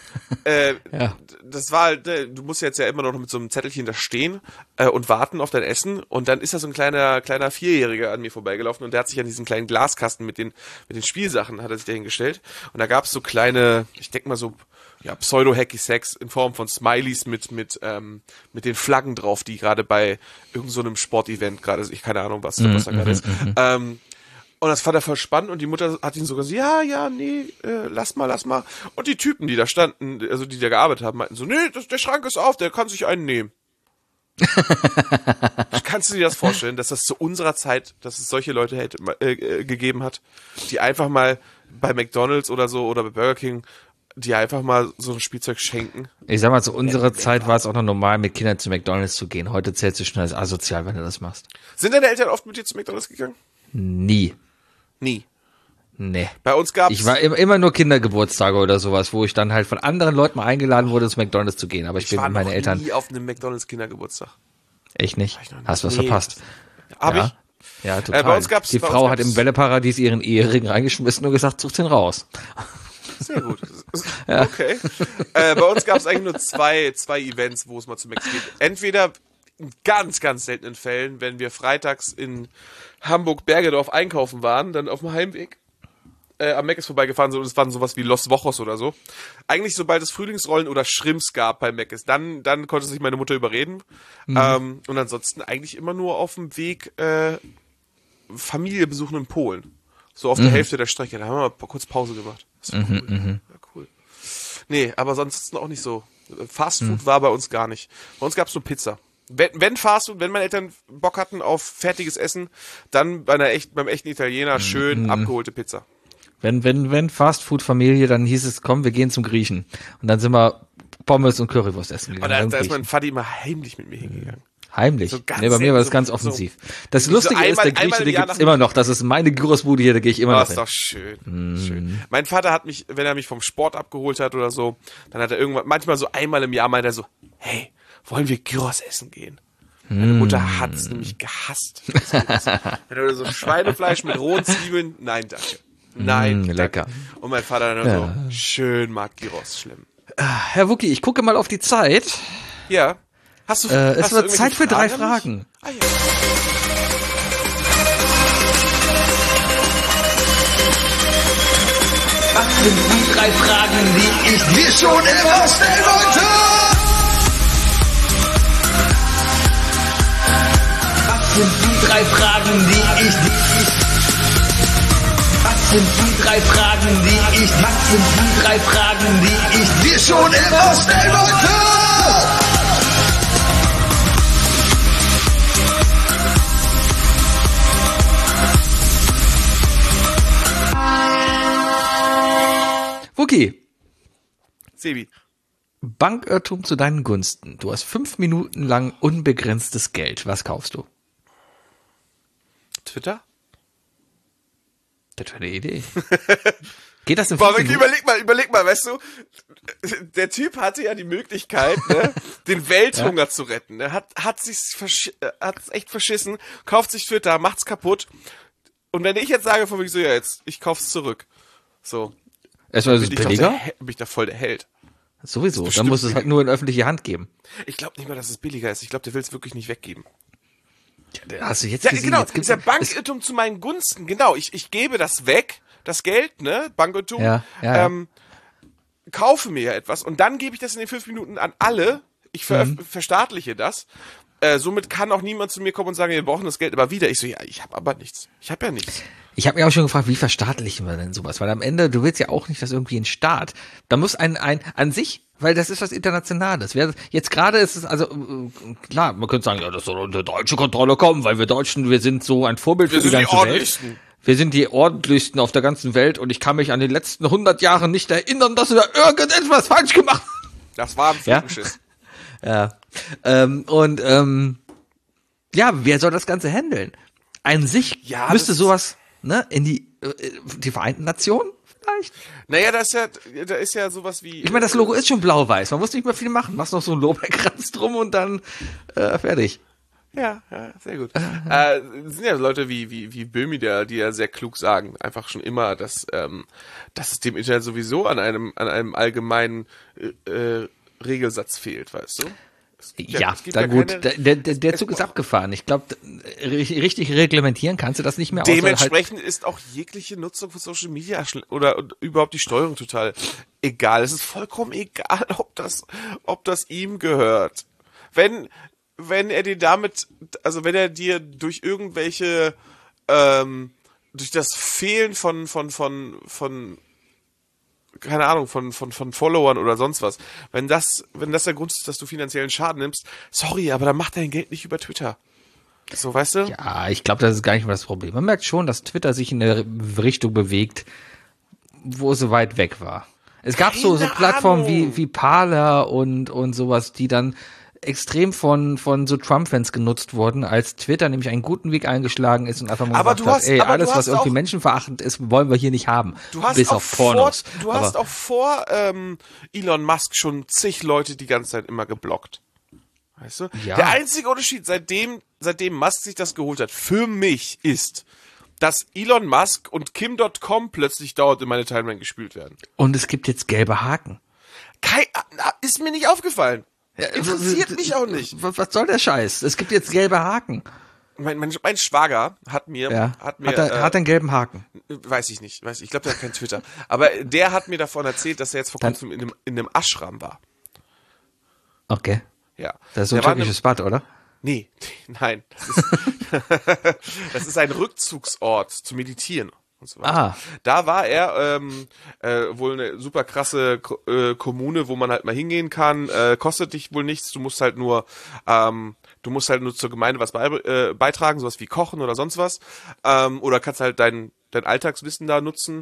Ja. das war halt, du musst jetzt ja immer noch mit so einem Zettelchen da stehen und warten auf dein Essen. Und dann ist da so ein kleiner Vierjähriger an mir vorbeigelaufen und der hat sich an diesen kleinen Glaskasten mit den Spielsachen, hat er sich da hingestellt. Und da gab's so kleine, ich denke mal so, ja, Pseudo-Hacky-Sacks in Form von Smileys mit den Flaggen drauf, die gerade bei irgend so einem Sportevent gerade, ich keine Ahnung, was da gerade ist. Und das fand er voll spannend und die Mutter hat ihn sogar so, ja, nee, lass mal. Und die Typen, die da standen, also die da gearbeitet haben, meinten so, nee, der Schrank ist auf, der kann sich einen nehmen. Kannst du dir das vorstellen, dass das zu unserer Zeit, dass es solche Leute gegeben hat, die einfach mal bei McDonald's oder so oder bei Burger King, die einfach mal so ein Spielzeug schenken? Ich sag mal, zu unserer Zeit war es auch noch normal, mit Kindern zu McDonald's zu gehen. Heute zählst du schon als asozial, wenn du das machst. Sind deine Eltern oft mit dir zu McDonald's gegangen? Nie. Nie. Nee. Bei uns gab's... Ich war immer nur Kindergeburtstage oder sowas, wo ich dann halt von anderen Leuten mal eingeladen wurde, zu McDonald's zu gehen. Aber ich bin war mit meinen noch Eltern nie auf einem McDonald's Kindergeburtstag. echt nicht. ich noch nicht. Hast was Nee. verpasst. Hab ja. ich? Ja, total. bei uns gab's- Die bei uns Frau hat gab's- im Bälleparadies ihren Ehering reingeschmissen und gesagt, such den raus. Sehr gut. Okay. Bei uns gab es eigentlich nur zwei Events, wo es mal zu Max geht. Entweder in ganz, ganz seltenen Fällen, wenn wir freitags in Hamburg-Bergedorf einkaufen waren, dann auf dem Heimweg am Mc's vorbeigefahren sind und es waren sowas wie Los Wochos oder so. Eigentlich, sobald es Frühlingsrollen oder Shrimps gab bei Mc's, dann konnte sich meine Mutter überreden. Und ansonsten eigentlich immer nur auf dem Weg Familie besuchen in Polen. So auf der Hälfte der Strecke. Da haben wir mal kurz Pause gemacht. Das war cool. Ja, cool. Nee, aber sonst auch nicht so. Fast Food war bei uns gar nicht. Bei uns gab's nur Pizza. Wenn Fast Food, wenn meine Eltern Bock hatten auf fertiges Essen, dann beim echten Italiener schön abgeholte Pizza. Wenn Fastfood-Familie, dann hieß es, komm, wir gehen zum Griechen. Und dann sind wir Pommes und Currywurst essen Und gegangen. da ist Griechen. mein Vati immer heimlich mit mir hingegangen. Heimlich. so ganz Nee, bei mir war das selten, ganz so- offensiv. Das so Lustige ist, einmal- der Grieche, einmal im den Jahr gibt's nach- immer noch. Das ist meine Gyrosbude hier, da gehe ich immer Oh, noch ist hin. doch schön. Schön. Mein Vater hat mich, wenn er mich vom Sport abgeholt hat oder so, dann hat er irgendwann, manchmal so einmal im Jahr meint er so, hey, wollen wir Gyros essen gehen? Meine Mutter hat's nämlich gehasst. Wenn du so Schweinefleisch mit rohen Zwiebeln, nein, danke. Nein, danke. lecker. Und mein Vater dann so, schön mag Gyros, schlimm. Herr Wucki, ich gucke mal auf die Zeit. Ja. Hast du, Es hast du wird irgendwelche Zeit für 3 an mich? Fragen. Ah, ja. Was sind die 3 Fragen, die ich dir schon immer stellen wollte? Was sind die 3 Fragen, die ich Was sind die 3 Fragen, die ich Was sind die 3 Fragen, die ich dir schon immer stellen wollte? Wucki, Sebi. Bankertum zu deinen Gunsten. Du hast 5 Minuten lang unbegrenztes Geld. Was kaufst du? Twitter? Das wäre eine Idee. Geht das in Boah, 5 wirklich, Minuten? überleg mal, weißt du, der Typ hatte ja die Möglichkeit, ne, den Welthunger zu retten. Er hat echt verschissen, kauft sich Twitter, macht's kaputt. Und wenn ich jetzt sage von mir so, ja jetzt, ich kauf's zurück. So. Erstmal ist es Bin ich, billiger? bin ich da voll der Held. Sowieso. Dann bestimmt muss es halt nur in öffentliche Hand geben. Ich glaube nicht mal, dass es billiger ist. Ich glaube, der will es wirklich nicht weggeben. Hast du jetzt Ja, gesehen? genau, Jetzt ist ja Bankirrtum zu meinen Gunsten. Genau, ich gebe das weg, das Geld, ne, Bankirtum, Ja. kaufe mir ja etwas und dann gebe ich das in den 5 Minuten an alle. Ich verstaatliche das. Somit kann auch niemand zu mir kommen und sagen, wir brauchen das Geld aber wieder. Ich so, ja, ich habe aber nichts. Ich habe ja nichts. Ich habe mich auch schon gefragt, wie verstaatlichen wir denn sowas? Weil am Ende, du willst ja auch nicht, dass irgendwie ein Staat, da muss ein an sich, weil das ist was Internationales. Jetzt gerade ist es, also klar, man könnte sagen, ja, das soll unter deutsche Kontrolle kommen, weil wir Deutschen, wir sind so ein Vorbild für die ganze Welt. Wir sind die ordentlichsten auf der ganzen Welt und ich kann mich an die letzten 100 Jahre nicht erinnern, dass wir da irgendetwas falsch gemacht haben. Das war ein Ja? Fliegenschiss. Ja. Wer soll das Ganze handeln? An sich Ja, müsste das- sowas, ne, in die Vereinten Nationen vielleicht? Naja, da ist ja sowas wie... Ich meine, das Logo ist schon blau-weiß. Man muss nicht mehr viel machen. Machst noch so einen Lorbeerkranz drum und dann fertig. Ja, sehr gut. Sind ja Leute wie Böhmi, die ja sehr klug sagen, einfach schon immer, dass es dem Internet sowieso an einem allgemeinen Regelsatz fehlt, weißt du? Ja, dann gut. Der Zug ist abgefahren. Ich glaube, richtig reglementieren kannst du das nicht mehr. Dementsprechend ist auch jegliche Nutzung von Social Media oder überhaupt die Steuerung total egal. Es ist vollkommen egal, ob das ihm gehört. Wenn er dir damit, also wenn er dir durch irgendwelche, durch das Fehlen von keine Ahnung, von Followern oder sonst was. Wenn das der Grund ist, dass du finanziellen Schaden nimmst, sorry, aber dann mach dein Geld nicht über Twitter. So, weißt du? Ja, ich glaube, das ist gar nicht mal das Problem. Man merkt schon, dass Twitter sich in eine Richtung bewegt, wo es so weit weg war. Es gab so Plattformen wie Parler und sowas, die dann extrem von so Trump-Fans genutzt wurden, als Twitter nämlich einen guten Weg eingeschlagen ist und einfach mal gesagt hat, alles, was irgendwie menschenverachtend ist, wollen wir hier nicht haben. Bis auf Pornos. Du hast auch vor Elon Musk schon zig Leute die ganze Zeit immer geblockt. Weißt du? Ja. Der einzige Unterschied, seitdem Musk sich das geholt hat, für mich ist, dass Elon Musk und Kim.com plötzlich dauernd in meine Timeline gespült werden. Und es gibt jetzt gelbe Haken. Ist mir nicht aufgefallen. Interessiert mich auch nicht. Was soll der Scheiß? Es gibt jetzt gelbe Haken. Mein Schwager hat mir hat einen gelben Haken. Weiß ich nicht. Ich glaube, der hat kein Twitter. Aber der hat mir davon erzählt, dass er jetzt vor kurzem in einem Ashram war. Okay. Ja. Das ist so ein türkisches Bad, oder? Nee, nein. Das ist ein Rückzugsort zu meditieren. Und so weiter. Da war er wohl eine super krasse Kommune, wo man halt mal hingehen kann. Kostet dich wohl nichts. Du musst halt nur zur Gemeinde was beitragen, sowas wie kochen oder sonst was. Oder kannst halt dein Alltagswissen da nutzen.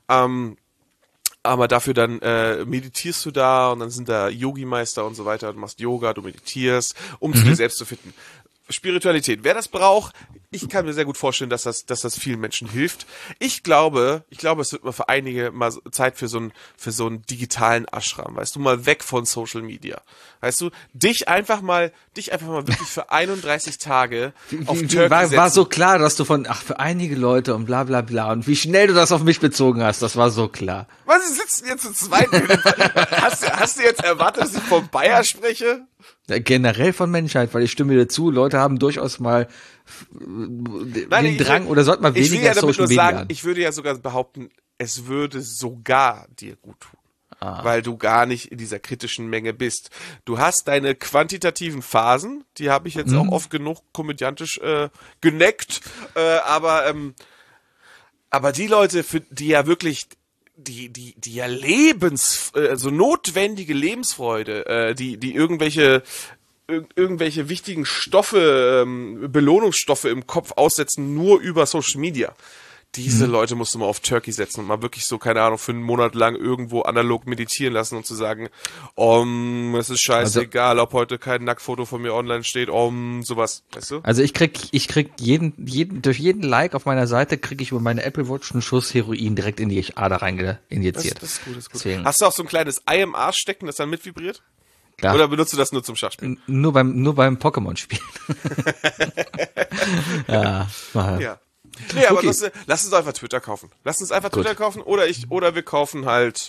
Aber dafür dann meditierst du da und dann sind da Yogi-Meister und so weiter. Du machst Yoga, du meditierst, um zu dir selbst zu finden. Spiritualität. Wer das braucht, ich kann mir sehr gut vorstellen, dass das vielen Menschen hilft. Ich glaube, es wird mal für einige mal Zeit für so einen digitalen Ashram, weißt du, mal weg von Social Media. Weißt du, dich einfach mal wirklich für 31 Tage auf Turkey war so klar, dass du für einige Leute und bla bla bla und wie schnell du das auf mich bezogen hast, das war so klar. Was, Sie sitzen jetzt zu zweit? Hast du jetzt erwartet, dass ich vom Bayer spreche? Generell von Menschheit, weil ich stimme dir zu, Leute haben durchaus mal den Drang oder sollten mal weniger Social Media sagen. Ich würde ja sogar behaupten, es würde sogar dir gut tun. Weil du gar nicht in dieser kritischen Menge bist. Du hast deine quantitativen Phasen, die habe ich jetzt auch oft genug komödiantisch geneckt, aber die Leute, für die ja wirklich die ja so notwendige Lebensfreude, die irgendwelche wichtigen Stoffe, Belohnungsstoffe im Kopf aussetzen, nur über Social Media. Diese Leute musst du mal auf Turkey setzen und mal wirklich so, keine Ahnung, für einen Monat lang irgendwo analog meditieren lassen und zu sagen, es ist scheißegal, ob heute kein Nacktfoto von mir online steht, sowas, weißt du? Also ich krieg durch jeden Like auf meiner Seite kriege ich über meine Apple Watch einen Schuss Heroin direkt in die Ader reingejiziert. Das ist gut. Deswegen. Hast du auch so ein kleines Ei im Arsch stecken, das dann mitvibriert? Klar. Oder benutzt du das nur zum Schachspielen? Nur beim Pokémon-Spielen. Ja. Nee, aber lass uns einfach Twitter kaufen. Lass uns einfach Twitter kaufen oder wir kaufen halt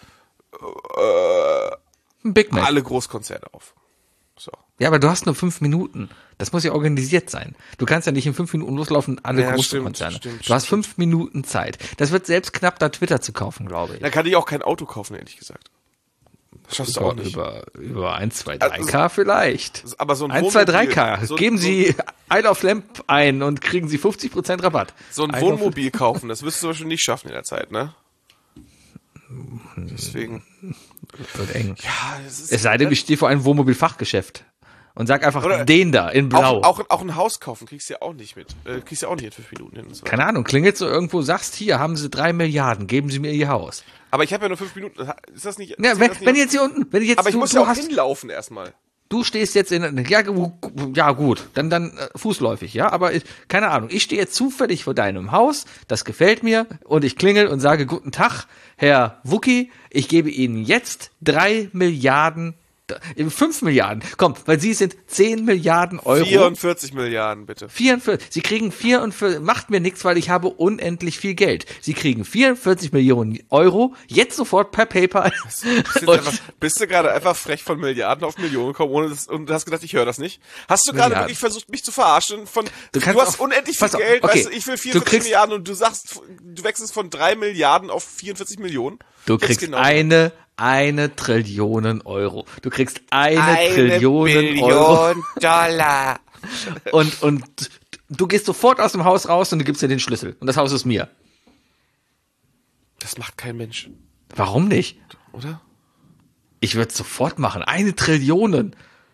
Big Mac. Alle Großkonzerne auf. So. Ja, aber du hast nur 5 Minuten. Das muss ja organisiert sein. Du kannst ja nicht in 5 Minuten loslaufen, alle Großkonzerne. Du hast 5 Minuten Zeit. Das wird selbst knapp, da Twitter zu kaufen, glaube ich. Dann kann ich auch kein Auto kaufen, ehrlich gesagt. Das schaffst du auch nicht. Über 1, 2, 3K vielleicht. Aber so ein 1, 2, 3K. Geben Sie Isle of Lamp ein und kriegen Sie 50% Rabatt. So ein Wohnmobil kaufen, das wirst du zum Beispiel nicht schaffen in der Zeit, ne? Deswegen. Das wird eng. Ja, es sei denn, ich stehe vor einem Wohnmobil-Fachgeschäft und sag einfach den da in Blau. Auch ein Haus kaufen kriegst du ja auch nicht mit. Kriegst du ja auch nicht in 5 Minuten hin. Und so. Keine Ahnung, klingelt so irgendwo, sagst, hier haben Sie 3 Milliarden, geben Sie mir Ihr Haus. Aber ich habe ja nur 5 Minuten. Ist das nicht? Ja, wenn jetzt hier unten, aber ich muss ja auch hinlaufen erstmal. Du stehst jetzt ja gut, dann fußläufig, ja, aber keine Ahnung, ich stehe jetzt zufällig vor deinem Haus, das gefällt mir und ich klingel und sage, guten Tag, Herr Wookie, ich gebe Ihnen jetzt 3 Milliarden 5 Milliarden. Komm, weil sie sind 10 Milliarden Euro. 44 Milliarden, bitte. 44. Sie kriegen 44, macht mir nichts, weil ich habe unendlich viel Geld. Sie kriegen 44 Millionen Euro, jetzt sofort per PayPal. Bist du gerade einfach frech von Milliarden auf Millionen gekommen und hast gedacht, ich höre das nicht? Hast du gerade wirklich versucht, mich zu verarschen? Du hast unendlich viel Geld, okay. weißt du, ich will 44 Milliarden und du sagst, du wechselst von 3 Milliarden auf 44 Millionen? Du kriegst genau eine Trillion Euro. Du kriegst eine Trillion Euro. Dollar. Und du gehst sofort aus dem Haus raus und du gibst dir den Schlüssel. Und das Haus ist mir. Das macht kein Mensch. Warum nicht? Oder? Ich würde es sofort machen. 1 Trillion.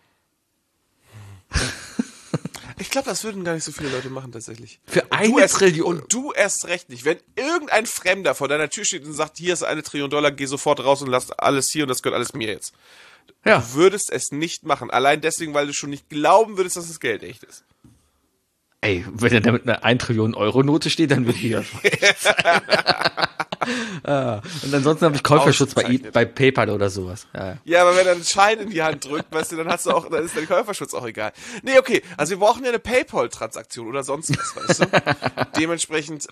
Ich glaube, das würden gar nicht so viele Leute machen, tatsächlich. Für 1 Trillion. Und du erst recht nicht. Wenn irgendein Fremder vor deiner Tür steht und sagt, hier ist 1 Trillion Dollar, geh sofort raus und lass alles hier und das gehört alles mir jetzt. Ja. Du würdest es nicht machen. Allein deswegen, weil du schon nicht glauben würdest, dass das Geld echt ist. Ey, wenn er da mit einer 1 Trillion Euro Note steht, dann würde ich ja schon echt sein. Und ansonsten habe ich Käuferschutz bei PayPal oder sowas. Ja, aber wenn er einen Schein in die Hand drückt, weißt du, dann dann ist dein Käuferschutz auch egal. Nee, okay, also wir brauchen ja eine PayPal-Transaktion oder sonst was, weißt du? Dementsprechend,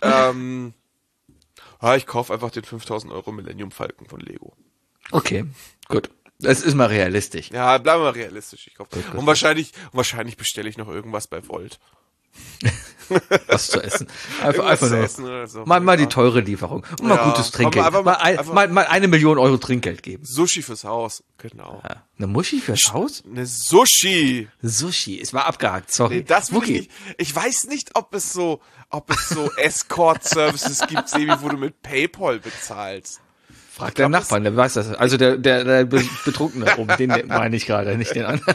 ich kaufe einfach den 5.000 Euro Millennium Falcon von Lego. Okay, gut. Das ist mal realistisch. Ja, bleiben wir mal realistisch. Ich kaufe. Und wahrscheinlich bestelle ich noch irgendwas bei Volt. Was zu essen. Einfach zu nur. Essen oder so. Mal die teure Lieferung. Und mal gutes Trinkgeld. Mal 1 Million Euro Trinkgeld geben. Sushi fürs Haus. Genau. Ja. Eine Muschi fürs Haus? Eine Sushi. Sushi. Es war abgehakt, sorry. Nee, das will ich nicht. Ich weiß nicht, ob es so Escort-Services gibt, Sebi, wo du mit PayPal bezahlst. Frag deinen Nachbarn, der weiß das. Also der Betrunkene oben, den meine ich gerade, nicht den anderen.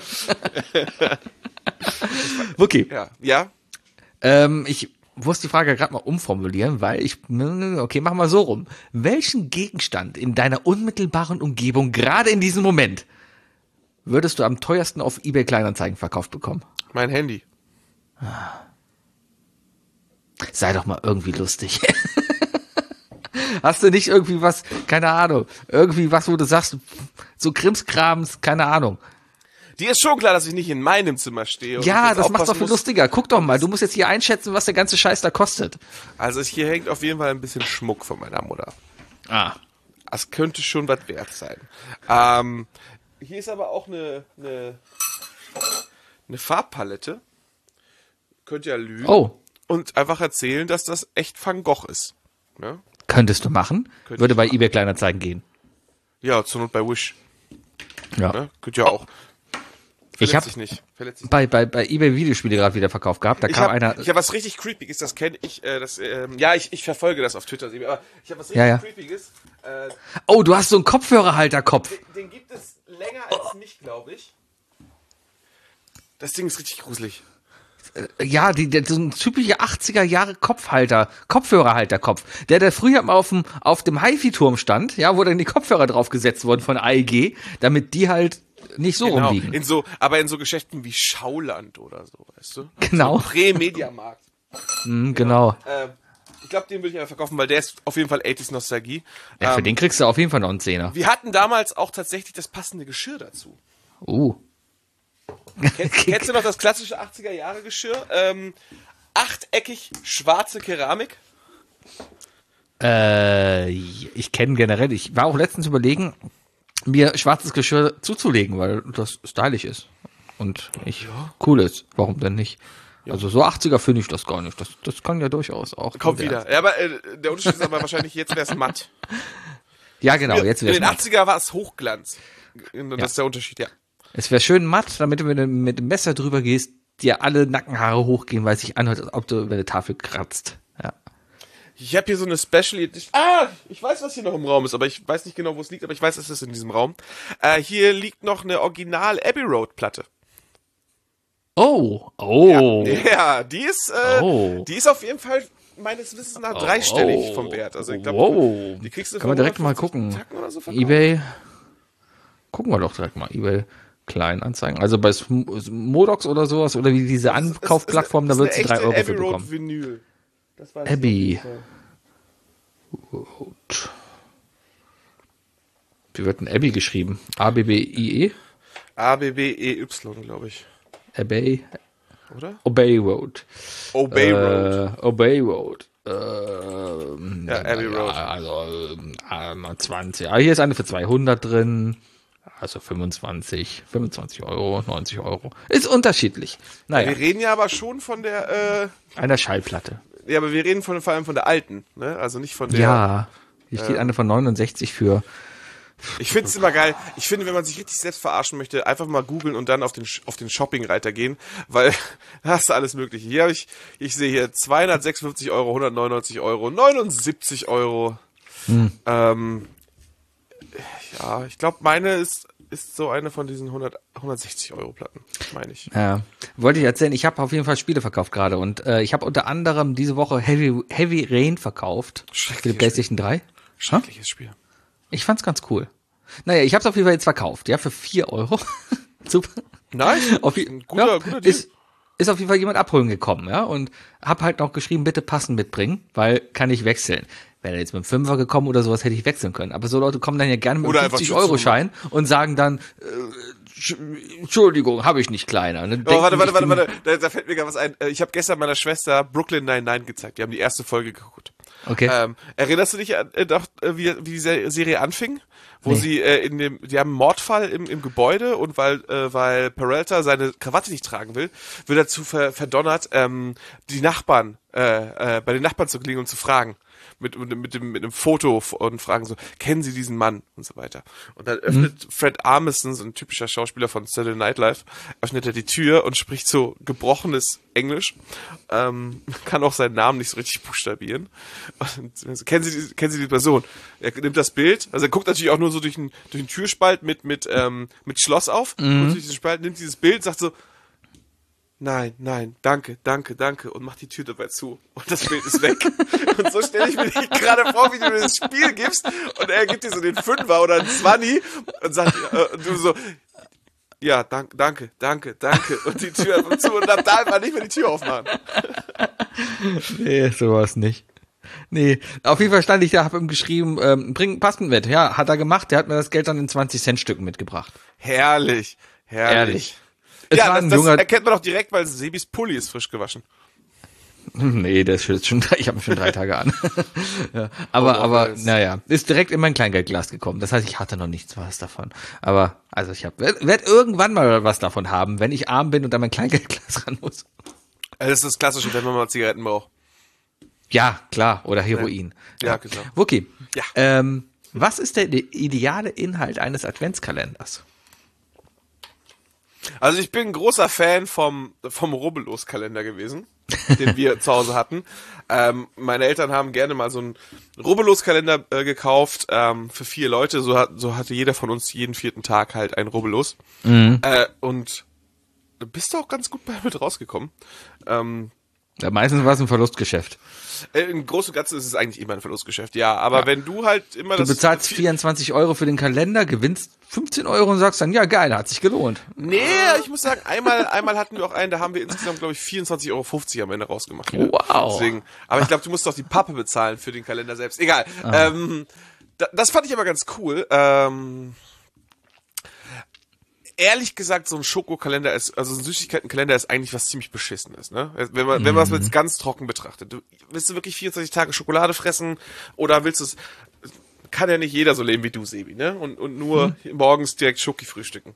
Okay. Ja. Ich muss die Frage gerade mal umformulieren, weil machen wir so rum. Welchen Gegenstand in deiner unmittelbaren Umgebung, gerade in diesem Moment, würdest du am teuersten auf eBay Kleinanzeigen verkauft bekommen? Mein Handy. Sei doch mal irgendwie lustig. Hast du nicht irgendwie was, keine Ahnung, irgendwie was, wo du sagst, so Krimskrams, keine Ahnung. Dir ist schon klar, dass ich nicht in meinem Zimmer stehe. Ja, das macht's doch viel lustiger. Guck doch mal, du musst jetzt hier einschätzen, was der ganze Scheiß da kostet. Also hier hängt auf jeden Fall ein bisschen Schmuck von meiner Mutter. Das könnte schon was wert sein. Hier ist aber auch eine Farbpalette. Könnt ihr ja lügen. Oh. Und einfach erzählen, dass das echt Van Gogh ist. Ne? Könntest du machen. Würde bei eBay Kleinanzeigen gehen. Ja, zur Not bei Wish. Ja. Ne? Könnt ihr auch. Ich habe bei eBay Videospiele gerade wieder verkauft gehabt. Da kam einer. Ich habe was richtig Creepiges, das kenne ich. Ich verfolge das auf Twitter. Aber ich habe was richtig Creepiges. Oh, du hast so einen Kopfhörerhalterkopf. Den gibt es länger als nicht, glaube ich. Das Ding ist richtig gruselig. Ja, so ein typischer 80er Jahre Kopfhörerhalterkopf. Der früher mal auf dem HiFi-Turm stand, ja, wo dann die Kopfhörer draufgesetzt wurden von AEG, damit die halt nicht so rumliegen. Aber in so Geschäften wie Schauland oder so, weißt du? Genau. So Prä-Mediamarkt. Genau. Ich glaube, den würde ich einfach verkaufen, weil der ist auf jeden Fall 80s Nostalgie. Ja, für den kriegst du auf jeden Fall noch einen Zehner. Wir hatten damals auch tatsächlich das passende Geschirr dazu. Kennst du noch das klassische 80er Jahre Geschirr? Achteckig, schwarze Keramik. Ich kenne generell, ich war auch letztens überlegen, mir schwarzes Geschirr zuzulegen, weil das stylisch ist und cool ist. Warum denn nicht? Ja. Also so 80er finde ich das gar nicht. Das kann ja durchaus auch. Kommt wieder. Ja, aber der Unterschied ist aber wahrscheinlich, jetzt wäre es matt. Ja, genau, jetzt wäre es matt. In den 80er war es Hochglanz. Das ist der Unterschied, ja. Es wäre schön matt, damit du mit dem Messer drüber gehst, dir alle Nackenhaare hochgehen, weil es sich anhört, als ob du über eine Tafel kratzt. Ja. Ich habe hier so eine Special Edition. Ich weiß, was hier noch im Raum ist, aber ich weiß nicht genau, wo es liegt, aber ich weiß, es ist in diesem Raum. Hier liegt noch eine Original Abbey Road Platte. Oh. Ja, die ist auf jeden Fall meines Wissens nach dreistellig vom Wert. Also ich glaube, die kriegst du kann man direkt mal gucken. So eBay. Gucken wir doch direkt mal. eBay Kleinanzeigen. Also bei Modox oder sowas oder wie diese Ankaufplattform, da wird sie 3 Euro für bekommen. Vinyl. Das war Abbey Road. Wie wird denn Abbey geschrieben? A-B-B-I-E? A-B-B-E-Y, glaube ich. Oder? Obey Road. Obey Road. Obey Road. Ja, Abbey Road. Also 20. Ah, hier ist eine für 200 drin. Also 25 Euro, 90 Euro. Ist unterschiedlich. Naja, Wir reden ja aber schon von der, einer Schallplatte. ja, aber wir reden vor allem von der alten, ne? Also nicht von der. Ja, hier steht eine von 69 für. Ich finde es immer geil. Ich finde, wenn man sich richtig selbst verarschen möchte, einfach mal googeln und dann auf den Shopping-Reiter gehen, weil da hast du alles Mögliche. Hier habe ich sehe hier 256 Euro, 199 Euro, 79 Euro. Ja, ich glaube, meine ist so eine von diesen 160 Euro Platten, meine ich. Ja, wollte ich erzählen, ich habe auf jeden Fall Spiele verkauft gerade und ich habe unter anderem diese Woche Heavy Rain verkauft für die PlayStation 3. Schreckliches Spiel. Ich fand's ganz cool. Naja, ich habe es auf jeden Fall jetzt verkauft, ja, für 4 Euro. Super. Nice. Ein guter Deal. Ist auf jeden Fall jemand abholen gekommen, ja, und hab halt noch geschrieben, bitte passend mitbringen, weil kann ich wechseln. Wäre er jetzt mit dem 5er gekommen oder sowas, hätte ich wechseln können. Aber so Leute kommen dann ja gerne mit einem 50-Euro-Schein und sagen dann, Entschuldigung, habe ich nicht kleiner. Und dann warte. Da fällt mir gerade was ein. Ich habe gestern meiner Schwester Brooklyn 99 gezeigt. Die haben die erste Folge geguckt. Okay. Erinnerst du dich an, wie die Serie anfing? Wo sie die haben einen Mordfall im Gebäude und weil Peralta seine Krawatte nicht tragen will, wird er dazu verdonnert, die Nachbarn, bei den Nachbarn zu klingen und zu fragen. Mit einem Foto und fragen so, kennen Sie diesen Mann? Und so weiter. Und dann öffnet Fred Armisen, so ein typischer Schauspieler von Saturday Night Live, öffnet er die Tür und spricht so gebrochenes Englisch, kann auch seinen Namen nicht so richtig buchstabieren. Und, kennen Sie die Person? Er nimmt das Bild, also er guckt natürlich auch nur so durch den Türspalt mit Schloss auf, guckt durch diesen Spalt, nimmt dieses Bild, sagt so, Nein, danke und macht die Tür dabei zu. Und das Bild ist weg. Und so stelle ich mir gerade vor, wie du mir das Spiel gibst und er gibt dir so den 5er oder einen 20 und sagt, und du so, ja, danke. Und die Tür einfach zu und ab da einfach nicht mehr die Tür aufmachen. Nee, sowas nicht. Nee, auf jeden Fall stand ich da, hab ihm geschrieben, bring passend mit. Ja, hat er gemacht, der hat mir das Geld dann in 20-Cent-Stücken mitgebracht. Herrlich. Ja, das erkennt man doch direkt, weil Sebis Pulli ist frisch gewaschen. Nee, der ist schon, ich habe ihn schon 3 Tage an. Ja, aber naja, ist direkt in mein Kleingeldglas gekommen. Das heißt, ich hatte noch nichts was davon. Aber, also ich werd irgendwann mal was davon haben, wenn ich arm bin und an mein Kleingeldglas ran muss. Das ist das Klassische, wenn man mal Zigaretten braucht. Ja, klar, oder Heroin. Ja, genau. Wookie, Ja. was ist der ideale Inhalt eines Adventskalenders? Also ich bin ein großer Fan vom Rubbellos-Kalender gewesen, den wir zu Hause hatten. Meine Eltern haben gerne mal so einen Rubbellos-Kalender gekauft für 4 Leute. So hatte jeder von uns jeden 4. Tag halt ein Rubbellos. Und da bist du auch ganz gut mit rausgekommen. Ja, meistens war es ein Verlustgeschäft. Im Großen und Ganzen ist es eigentlich immer ein Verlustgeschäft, ja. Aber wenn du halt immer Du bezahlst 24 Euro für den Kalender, gewinnst 15 Euro und sagst dann, ja geil, hat sich gelohnt. Nee, ich muss sagen, einmal hatten wir auch einen, da haben wir insgesamt, glaube ich, 24,50 Euro am Ende rausgemacht. Ja. Wow. Deswegen, aber ich glaube, du musst doch die Pappe bezahlen für den Kalender selbst. Egal. Das fand ich aber ganz cool. Ehrlich gesagt, so ein Schokokalender ist, also ein Süßigkeitenkalender ist eigentlich was ziemlich Beschissenes, ne? Wenn man es jetzt ganz trocken betrachtet. Willst du wirklich 24 Tage Schokolade fressen oder willst du es, kann ja nicht jeder so leben wie du, Sebi, ne? Und nur morgens direkt Schoki frühstücken.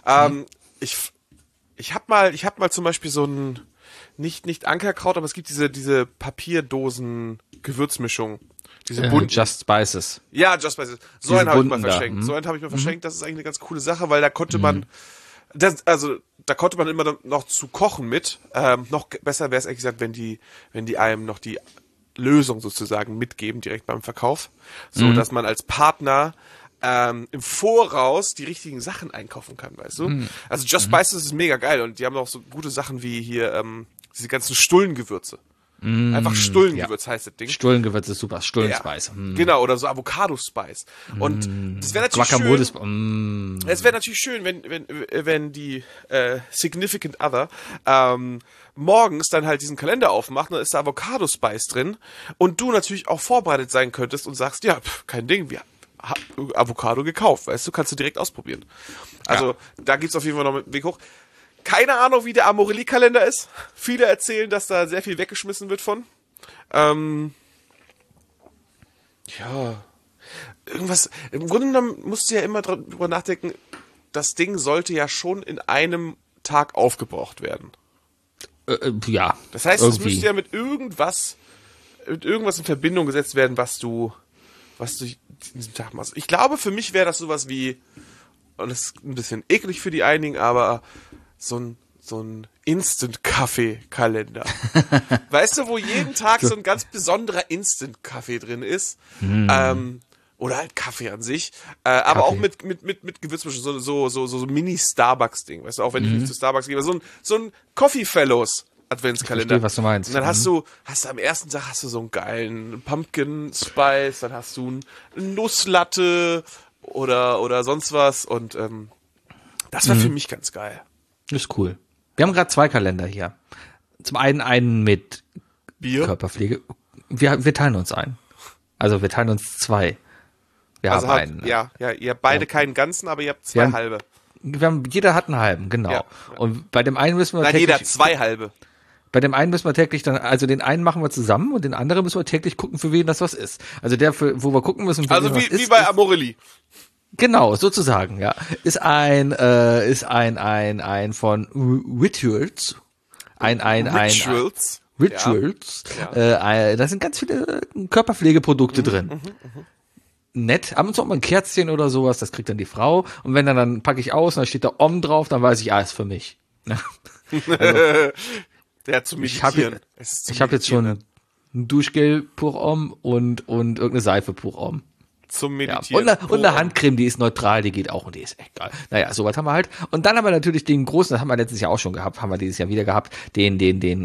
Ich hab mal zum Beispiel so ein, nicht Ankerkraut, aber es gibt diese Papierdosen Gewürzmischung. Diese bunten. Just Spices. Ja, Just Spices. So einen habe ich mal verschenkt. Das ist eigentlich eine ganz coole Sache, weil da konnte man, da konnte man immer noch zu kochen mit. Noch besser wäre es ehrlich gesagt, wenn die einem noch die Lösung sozusagen mitgeben, direkt beim Verkauf. So, dass man als Partner im Voraus die richtigen Sachen einkaufen kann, weißt du? Also Just Spices ist mega geil und die haben auch so gute Sachen wie hier diese ganzen Stullengewürze. Einfach Stullengewürz heißt das Ding. Stullengewürz ist super, Stullenspice. Ja, genau, oder so Avocado-Spice. Und das wäre natürlich schön. Es wäre natürlich schön, wenn die Significant Other morgens dann halt diesen Kalender aufmacht, dann ist da Avocado-Spice drin und du natürlich auch vorbereitet sein könntest und sagst, ja, kein Ding, wir Avocado gekauft, weißt du, kannst du direkt ausprobieren. Also, da gibt's auf jeden Fall noch einen Weg hoch. Keine Ahnung, wie der Amorelie-Kalender ist. Viele erzählen, dass da sehr viel weggeschmissen wird von. Irgendwas, im Grunde genommen musst du ja immer drüber nachdenken, das Ding sollte ja schon in einem Tag aufgebraucht werden. Ja. Das heißt, irgendwie. es müsste ja mit irgendwas in Verbindung gesetzt werden, was du diesen Tag machst. Ich glaube, für mich wäre das sowas wie, und das ist ein bisschen eklig für die einigen, aber so ein Instant-Kaffee-Kalender. Weißt du, wo jeden Tag so ein ganz besonderer Instant-Kaffee drin ist? Oder halt Kaffee an sich. Aber auch mit Gewürzmischung, so Mini-Starbucks-Ding. Weißt du, auch wenn ich nicht zu Starbucks gehe, so ein Coffee Fellows Adventskalender. Ich verstehe, was du meinst. Und dann hast du am ersten Tag hast du so einen geilen Pumpkin Spice, dann hast du eine Nusslatte oder sonst was und das war für mich ganz geil. Das ist cool. Wir haben gerade 2 Kalender hier. Zum einen mit Bier. Körperpflege. Wir teilen uns ein. Also wir teilen uns 2. Wir Also haben einen. ihr habt beide keinen ganzen, aber ihr habt 2 halbe. Jeder hat einen halben, genau. Ja. Und bei dem einen müssen wir Nein, jeder hat 2 halbe. Bei dem einen müssen wir täglich dann, also den einen machen wir zusammen und den anderen müssen wir täglich gucken, für wen das was ist. Also wo wir gucken müssen, für Also wen was wie ist, bei Amorelie. Genau, sozusagen, ja. Ist ein von Rituals. Rituals. Rituals. Ja. Da sind ganz viele Körperpflegeprodukte drin. Nett. Ab und zu auch mal ein Kerzchen oder sowas, das kriegt dann die Frau. Und wenn dann packe ich aus und da steht da Om drauf, dann weiß ich, ist für mich. Der hat zu Ich habe meditieren. jetzt schon ein Duschgel pur Om und irgendeine Seife pur Om. Zum Ja. Meditieren. Und eine Handcreme, die ist neutral, die geht auch und die ist echt geil. Naja, sowas haben wir halt. Und dann haben wir natürlich den großen, das haben wir letztes Jahr auch schon gehabt, haben wir dieses Jahr wieder gehabt, den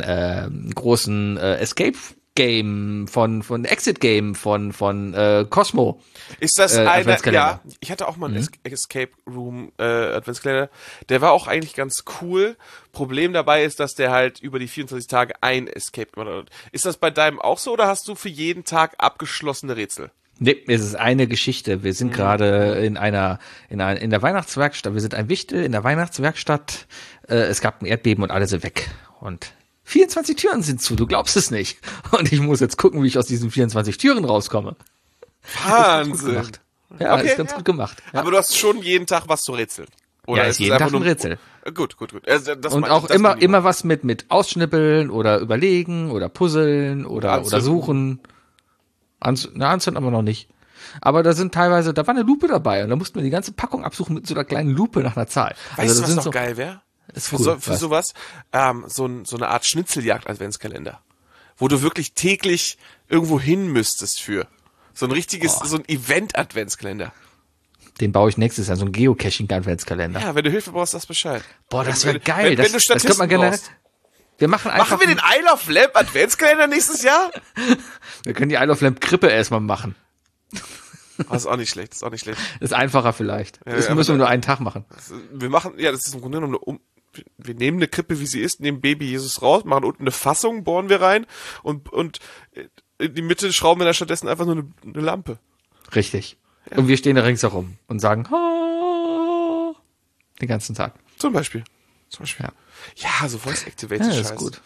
großen Escape Game von Exit Game von Cosmo. Ist das einer, Adventskalender. ja, ich hatte auch mal einen Escape Room Adventskalender, der war auch eigentlich ganz cool. Problem dabei ist, dass der halt über die 24 Tage ein Escape gemacht hat. Ist das bei deinem auch so oder hast du für jeden Tag abgeschlossene Rätsel? Nee, es ist eine Geschichte. Wir sind gerade in der Weihnachtswerkstatt. Wir sind ein Wichtel in der Weihnachtswerkstatt. Es gab ein Erdbeben und alle sind weg. Und 24 Türen sind zu, du glaubst es nicht. Und ich muss jetzt gucken, wie ich aus diesen 24 Türen rauskomme. Wahnsinn. Ja, Okay, ist ganz gut gemacht. Ja, Aber du hast schon jeden Tag was zu rätseln. Oder ist jeden es Tag einfach ein Rätsel. Gut. Das Und meine auch ich, das meine ich. immer was mit Ausschnippeln oder überlegen oder puzzeln oder Anzünden. suchen. Anzünden aber noch nicht. Aber da war eine Lupe dabei und da mussten wir die ganze Packung absuchen mit so einer kleinen Lupe nach einer Zahl. Weißt du, das was sind noch geil wäre? Ist Für, cool, für was? sowas, so eine Art Schnitzeljagd-Adventskalender. Wo du wirklich täglich irgendwo hin müsstest für. So ein richtiges, so ein Event-Adventskalender. Den baue ich nächstes Jahr, so ein Geocaching-Adventskalender. Ja, wenn du Hilfe brauchst, das Bescheid. Boah, das wäre Wenn- geil. Wenn du das könnte man Statisten generell. brauchst. Wir machen einfach. Machen wir den Isle of Lamp Adventskalender nächstes Jahr? Wir können die Isle of Lamp Krippe erstmal machen. Das ist auch nicht schlecht, Ist einfacher vielleicht. Das aber müssen wir nur einen Tag machen. Wir machen, ja, das ist im Grunde genommen wir nehmen eine Krippe, wie sie ist, nehmen Baby Jesus raus, machen unten eine Fassung, bohren wir rein und in die Mitte schrauben wir dann stattdessen einfach nur eine Lampe. Richtig. Und wir stehen da ringsherum und sagen "Ha", den ganzen Tag. Zum Beispiel. Ja. Ja, so Voice Activated Ja, das Scheiß. ist gut.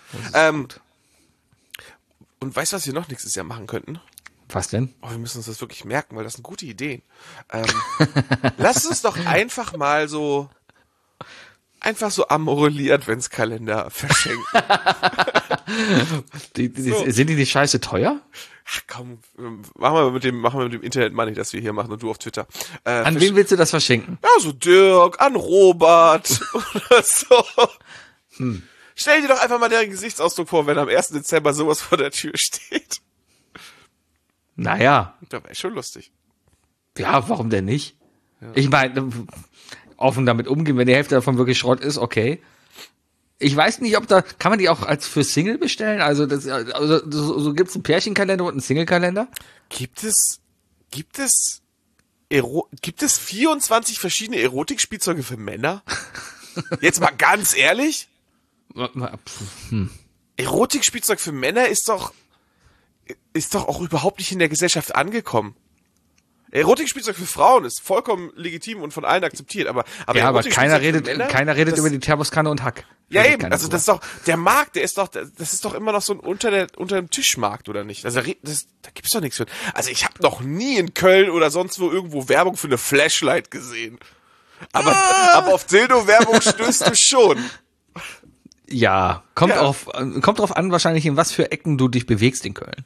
Und weißt du, was wir noch nächstes Jahr machen könnten? Was denn? Oh, wir müssen uns das wirklich merken, weil das sind gute Ideen. Lass uns doch einfach so Amorelie Adventskalender verschenken. So. Sind die nicht scheiße teuer? Ach komm, machen wir mit dem Internet Money, das wir hier machen und du auf Twitter. An wen willst du das verschenken? Ja, so Dirk, an Robert oder so. Stell dir doch einfach mal deren Gesichtsausdruck vor, wenn am 1. Dezember sowas vor der Tür steht. Naja, Da wäre schon lustig. ja, warum denn nicht? Ich meine, offen damit umgehen, wenn die Hälfte davon wirklich Schrott ist, okay. Ich weiß nicht, kann man die auch als für Single bestellen? Also so gibt's einen Pärchenkalender und einen Singlekalender? Gibt es 24 verschiedene Erotikspielzeuge für Männer? Jetzt mal ganz ehrlich? Erotikspielzeug für Männer ist doch auch überhaupt nicht in der Gesellschaft angekommen. Erotikspielzeug für Frauen ist vollkommen legitim und von allen akzeptiert, aber Ja, aber keiner Erotikspielzeug für redet Männer, das- über die Thermoskanne und Hack. Ja, Redet eben, keiner also das ist drüber. doch, der Markt, das ist doch immer noch so ein unter dem Tischmarkt, oder nicht? Also da gibt's doch nichts für. Also ich habe noch nie in Köln oder sonst wo irgendwo Werbung für eine Flashlight gesehen. Aber auf Dildo-Werbung stößt du schon. Ja, kommt drauf an, wahrscheinlich in was für Ecken du dich bewegst in Köln.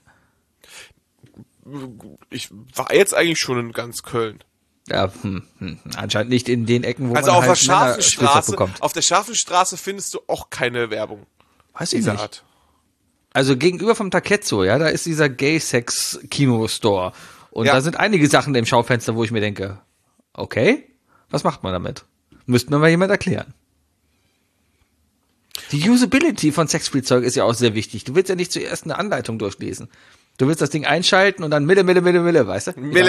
Ich war jetzt eigentlich schon in ganz Köln. Ja, anscheinend nicht in den Ecken, wo Also man auf halt der scharfen Männerspielzeug Straße, bekommt. auf der scharfen Straße findest du auch keine Werbung Weiß ich dieser nicht. Art. Also gegenüber vom Taketzo, ja, da ist dieser Gay-Sex-Kino-Store. Und Ja. da sind einige Sachen im Schaufenster, wo ich mir denke, okay, was macht man damit? Müsste mir mal jemand erklären. Die Usability von Sexspielzeug ist ja auch sehr wichtig. Du willst ja nicht zuerst eine Anleitung durchlesen. Du willst das Ding einschalten und dann Mille, weißt du? Mille.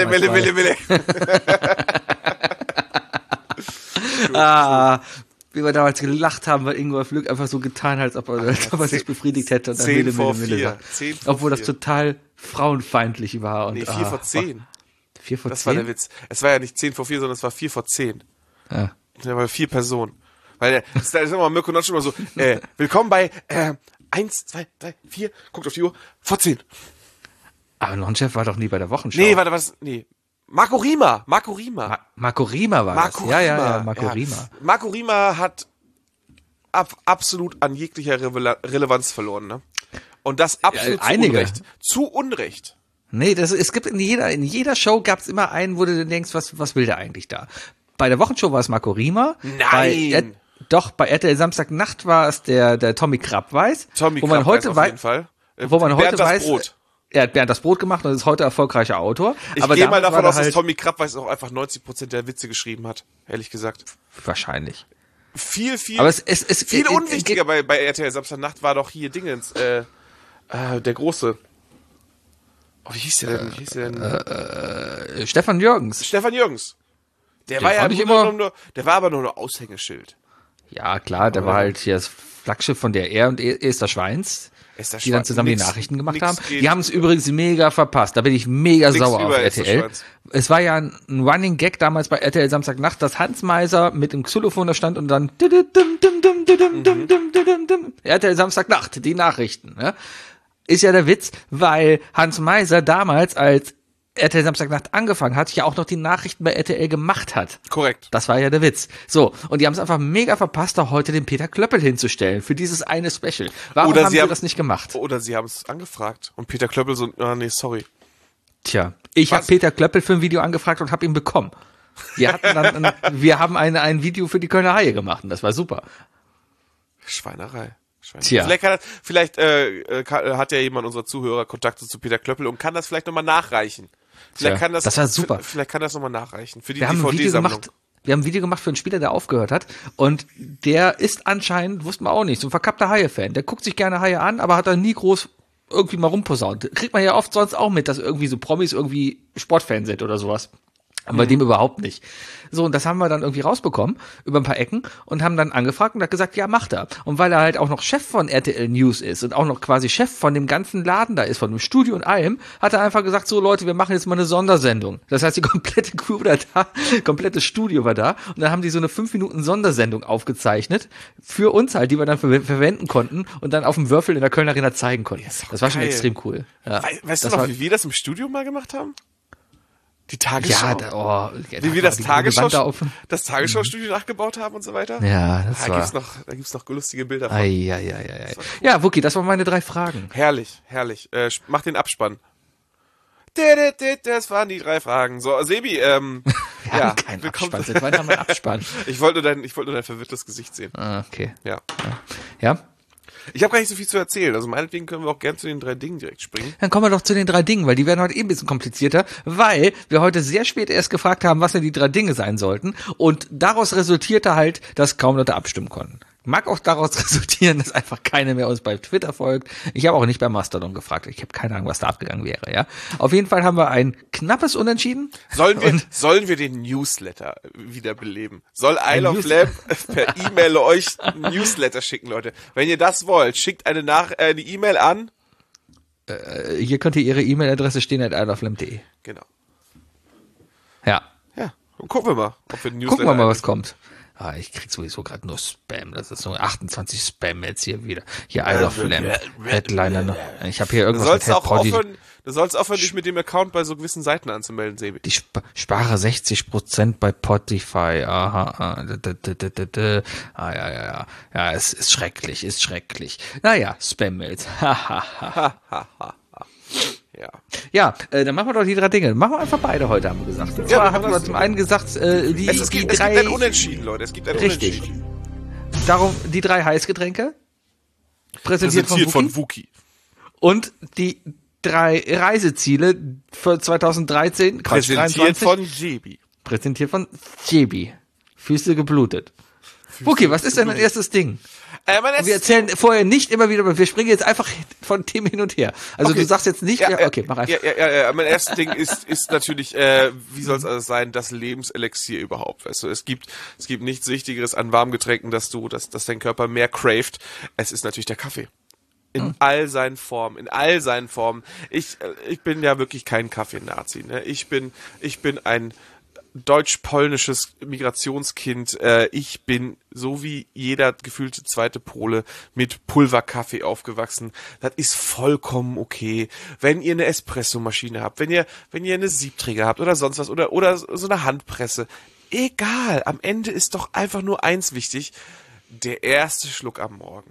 Wie wir damals gelacht haben, weil Ingolf Lück einfach so getan hat, als ob er sich befriedigt hätte. Und dann 10 vor Mille 4. sagt. 10 vor Obwohl das 4. total frauenfeindlich war. Und, Nee, 4 vor 10. 4 vor 10? Das war der Witz. Es war ja nicht 10 vor 4, sondern es war 4 vor 10. Ja. Da waren 4 Personen. Weil da ist immer Mirko Notch immer so, willkommen bei 1, 2, 3, 4, guckt auf die Uhr, vor 10. Aber Nonchef war doch nie bei der Wochenschau. Nee, warte, was? Nee. Marco Rima. Marco Rima war Marco das. Ja, Rima. Marco Rima. Marco Rima hat absolut an jeglicher Relevanz verloren, ne? Und das absolut zu einige. Unrecht. Zu Unrecht. Nee, es gibt in jeder Show gab's immer einen, wo du dir denkst, was will der eigentlich da? Bei der Wochenshow war es Marco Rima. Nein! Bei RTL Samstagnacht war es der Tommy Krabweis. Tommy wo man Krabweis heute auf weiß, jeden Fall. wo man heute Bernd das weiß, Brot. er hat Bernd das Brot gemacht und ist heute erfolgreicher Autor. Ich aber gehe mal damals davon war aus, er dass halt Tommy Krabweis auch einfach 90% der Witze geschrieben hat, ehrlich gesagt. wahrscheinlich. Viel Aber es viel unwichtiger bei RTL Samstagnacht war doch hier Dingens, der Große. Oh, wie hieß der denn? Stefan Jürgens. Stefan Jürgens. Der Den war ja fand ich im Grunde immer- genommen nur, der war aber nur ein Aushängeschild. Ja, klar, der war halt hier das Flaggschiff von der und Esther Schweins, Esther die dann Schweins, zusammen nix- die Nachrichten gemacht nix haben. geht. Die haben es übrigens mega verpasst. Da bin ich mega Nix sauer auf über Esther RTL. Schweins. Es war ja ein Running Gag damals bei RTL Samstagnacht, dass Hans Meiser mit dem Xylophon da stand und dann RTL Samstagnacht, die Nachrichten. Ja? Ist ja der Witz, weil Hans Meiser damals, als RTL Samstagnacht angefangen hat, ja auch noch die Nachrichten bei RTL gemacht hat. Korrekt. Das war ja der Witz. So, und die haben es einfach mega verpasst, da heute den Peter Klöppel hinzustellen für dieses eine Special. Warum Oder haben sie sie haben- das nicht gemacht? Oder sie haben es angefragt. Und Peter Klöppel so, nee, sorry. Tja, ich habe Was? Peter Klöppel für ein Video angefragt und habe ihn bekommen. Wir haben ein Video für die Kölner Haie gemacht und das war super. Schweinerei. Tja. Vielleicht hat ja jemand unserer Zuhörer Kontakte zu Peter Klöppel und kann das vielleicht nochmal nachreichen. Vielleicht Tja, kann das war super. Vielleicht kann das nochmal nachreichen für die Wir haben ein Video DVD-Sammlung. gemacht. Wir haben ein Video gemacht für einen Spieler, der aufgehört hat. Und der ist anscheinend, wussten wir auch nicht, so ein verkappter Haie-Fan. Der guckt sich gerne Haie an, aber hat da nie groß irgendwie mal rumposaunt. Kriegt man ja oft sonst auch mit, dass irgendwie so Promis irgendwie Sportfans sind oder sowas. Aber bei dem überhaupt nicht. So, und das haben wir dann irgendwie rausbekommen, über ein paar Ecken, und haben dann angefragt und hat gesagt, ja, macht er. Und weil er halt auch noch Chef von RTL News ist und auch noch quasi Chef von dem ganzen Laden da ist, von dem Studio und allem, hat er einfach gesagt, so Leute, wir machen jetzt mal eine Sondersendung. Das heißt, die komplette Crew war da, komplettes Studio war da, und dann haben die so eine 5 Minuten Sondersendung aufgezeichnet, für uns halt, die wir dann verwenden konnten und dann auf dem Würfel in der Kölner Arena zeigen konnten. ist doch Das war schon geil. extrem cool. Ja, Weißt du das noch, war- wie wir das im Studio mal gemacht haben? Die Tagesschau. Ja, wie wir war das die Wand da auf. Tagesschau-Studio nachgebaut haben und so weiter. Ja, das Da war. gibt's noch lustige Bilder von. Ei. Ja, Wookie, das waren meine 3 Fragen. Herrlich. Mach den Abspann. Das waren die 3 Fragen. So, Sebi, Wir haben keinen willkommen. Abspann. Seit wann haben wir einen Abspann? Ich wollte nur dein verwirrtes Gesicht sehen. Ah, okay. Ja. Ja? Ich habe gar nicht so viel zu erzählen. Also meinetwegen können wir auch gern zu den 3 Dingen direkt springen. Dann kommen wir doch zu den 3 Dingen, weil die werden heute ein bisschen komplizierter, weil wir heute sehr spät erst gefragt haben, was denn die 3 Dinge sein sollten. Und daraus resultierte halt, dass kaum Leute abstimmen konnten. Mag auch daraus resultieren, dass einfach keiner mehr uns bei Twitter folgt. Ich habe auch nicht bei Mastodon gefragt. Ich habe keine Ahnung, was da abgegangen wäre, ja. Auf jeden Fall haben wir ein knappes Unentschieden. Sollen wir den Newsletter wiederbeleben? Soll Isle of Lamp per E-Mail euch ein Newsletter schicken, Leute? Wenn ihr das wollt, schickt eine E-Mail an. Hier könnte Ihre E-Mail-Adresse stehen at isleoflamp.de. Genau. Gucken wir mal, ob wir den Newsletter Gucken wir mal, einrichten. was kommt. Ah, ich krieg sowieso gerade nur Spam. Das ist so 28 Spam jetzt hier wieder. Hier Isle of Lamp, Headliner noch. Ich habe hier Du irgendwas sollst mit auch Headbody. aufhören, dich mit dem Account bei so gewissen Seiten anzumelden, Sebi. Die spare 60% bei Spotify. Aha. Ja. Ja, es ist schrecklich, ist schrecklich. Naja, Spam-Mails. Ja. Ja, dann machen wir doch die 3 Dinge. Machen wir einfach beide heute, haben wir gesagt. Und zwar haben wir zum einen gesagt, Es die gibt 3... ein Unentschieden, Leute. Es gibt ein Richtig. Unentschieden. Darum die 3 Heißgetränke. Präsentiert von Wookie. Wookie. Und die 3 Reiseziele für 2013. Präsentiert von JB. Präsentiert von JB. Füße geblutet. Wookie, was ist denn dein erstes Ding? Wir erzählen vorher nicht immer wieder, aber wir springen jetzt einfach von Themen hin und her. Also Okay. du sagst jetzt nicht, okay, mach einfach. Ja. Mein erstes Ding ist natürlich, wie soll es alles sein, das Lebenselixier überhaupt. Weißt du, es gibt nichts Wichtigeres an warmen Getränken, dass dein Körper mehr craved. Es ist natürlich der Kaffee. In all seinen Formen. Ich bin ja wirklich kein Kaffee-Nazi. Ne? Ich bin ein deutsch-polnisches Migrationskind. Ich bin, so wie jeder gefühlte zweite Pole, mit Pulverkaffee aufgewachsen. Das ist vollkommen okay. Wenn ihr eine Espressomaschine habt, wenn ihr eine Siebträger habt oder sonst was oder so eine Handpresse. Egal. Am Ende ist doch einfach nur eins wichtig. Der erste Schluck am Morgen.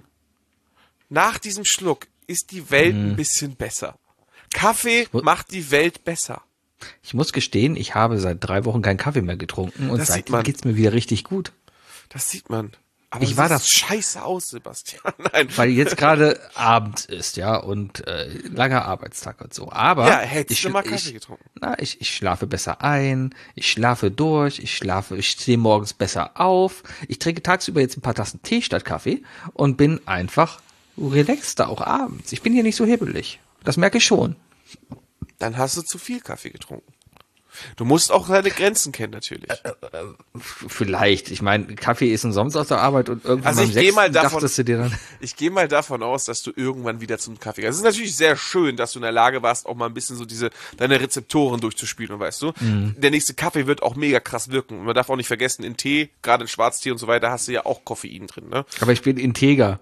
Nach diesem Schluck ist die Welt ein bisschen besser. Kaffee macht die Welt besser. Ich muss gestehen, ich habe seit 3 Wochen keinen Kaffee mehr getrunken und Das sieht seitdem man. geht's mir wieder richtig gut. Das sieht man. Aber Ich du war siehst scheiße aus, Sebastian. Nein. Weil jetzt gerade Abend ist, ja, und langer Arbeitstag und so. Aber Ja, hättest du mal Kaffee getrunken. Ich schlafe besser ein, ich schlafe durch, ich stehe morgens besser auf. Ich trinke tagsüber jetzt ein paar Tassen Tee statt Kaffee und bin einfach relaxter auch abends. Ich bin hier nicht so hibbelig. Das merke ich schon. Dann hast du zu viel Kaffee getrunken. Du musst auch deine Grenzen kennen, natürlich. Vielleicht. Ich meine, Kaffee ist umsonst aus der Arbeit und irgendwann Also beim ich gehe mal 6. davon, dachtest du dir dann, ich gehe mal davon aus, dass du irgendwann wieder zum Kaffee gehst. Es ist natürlich sehr schön, dass du in der Lage warst, auch mal ein bisschen so deine Rezeptoren durchzuspielen, und weißt du, der nächste Kaffee wird auch mega krass wirken. Und man darf auch nicht vergessen, in Tee, gerade in Schwarztee und so weiter, hast du ja auch Koffein drin, ne? aber ich bin integer.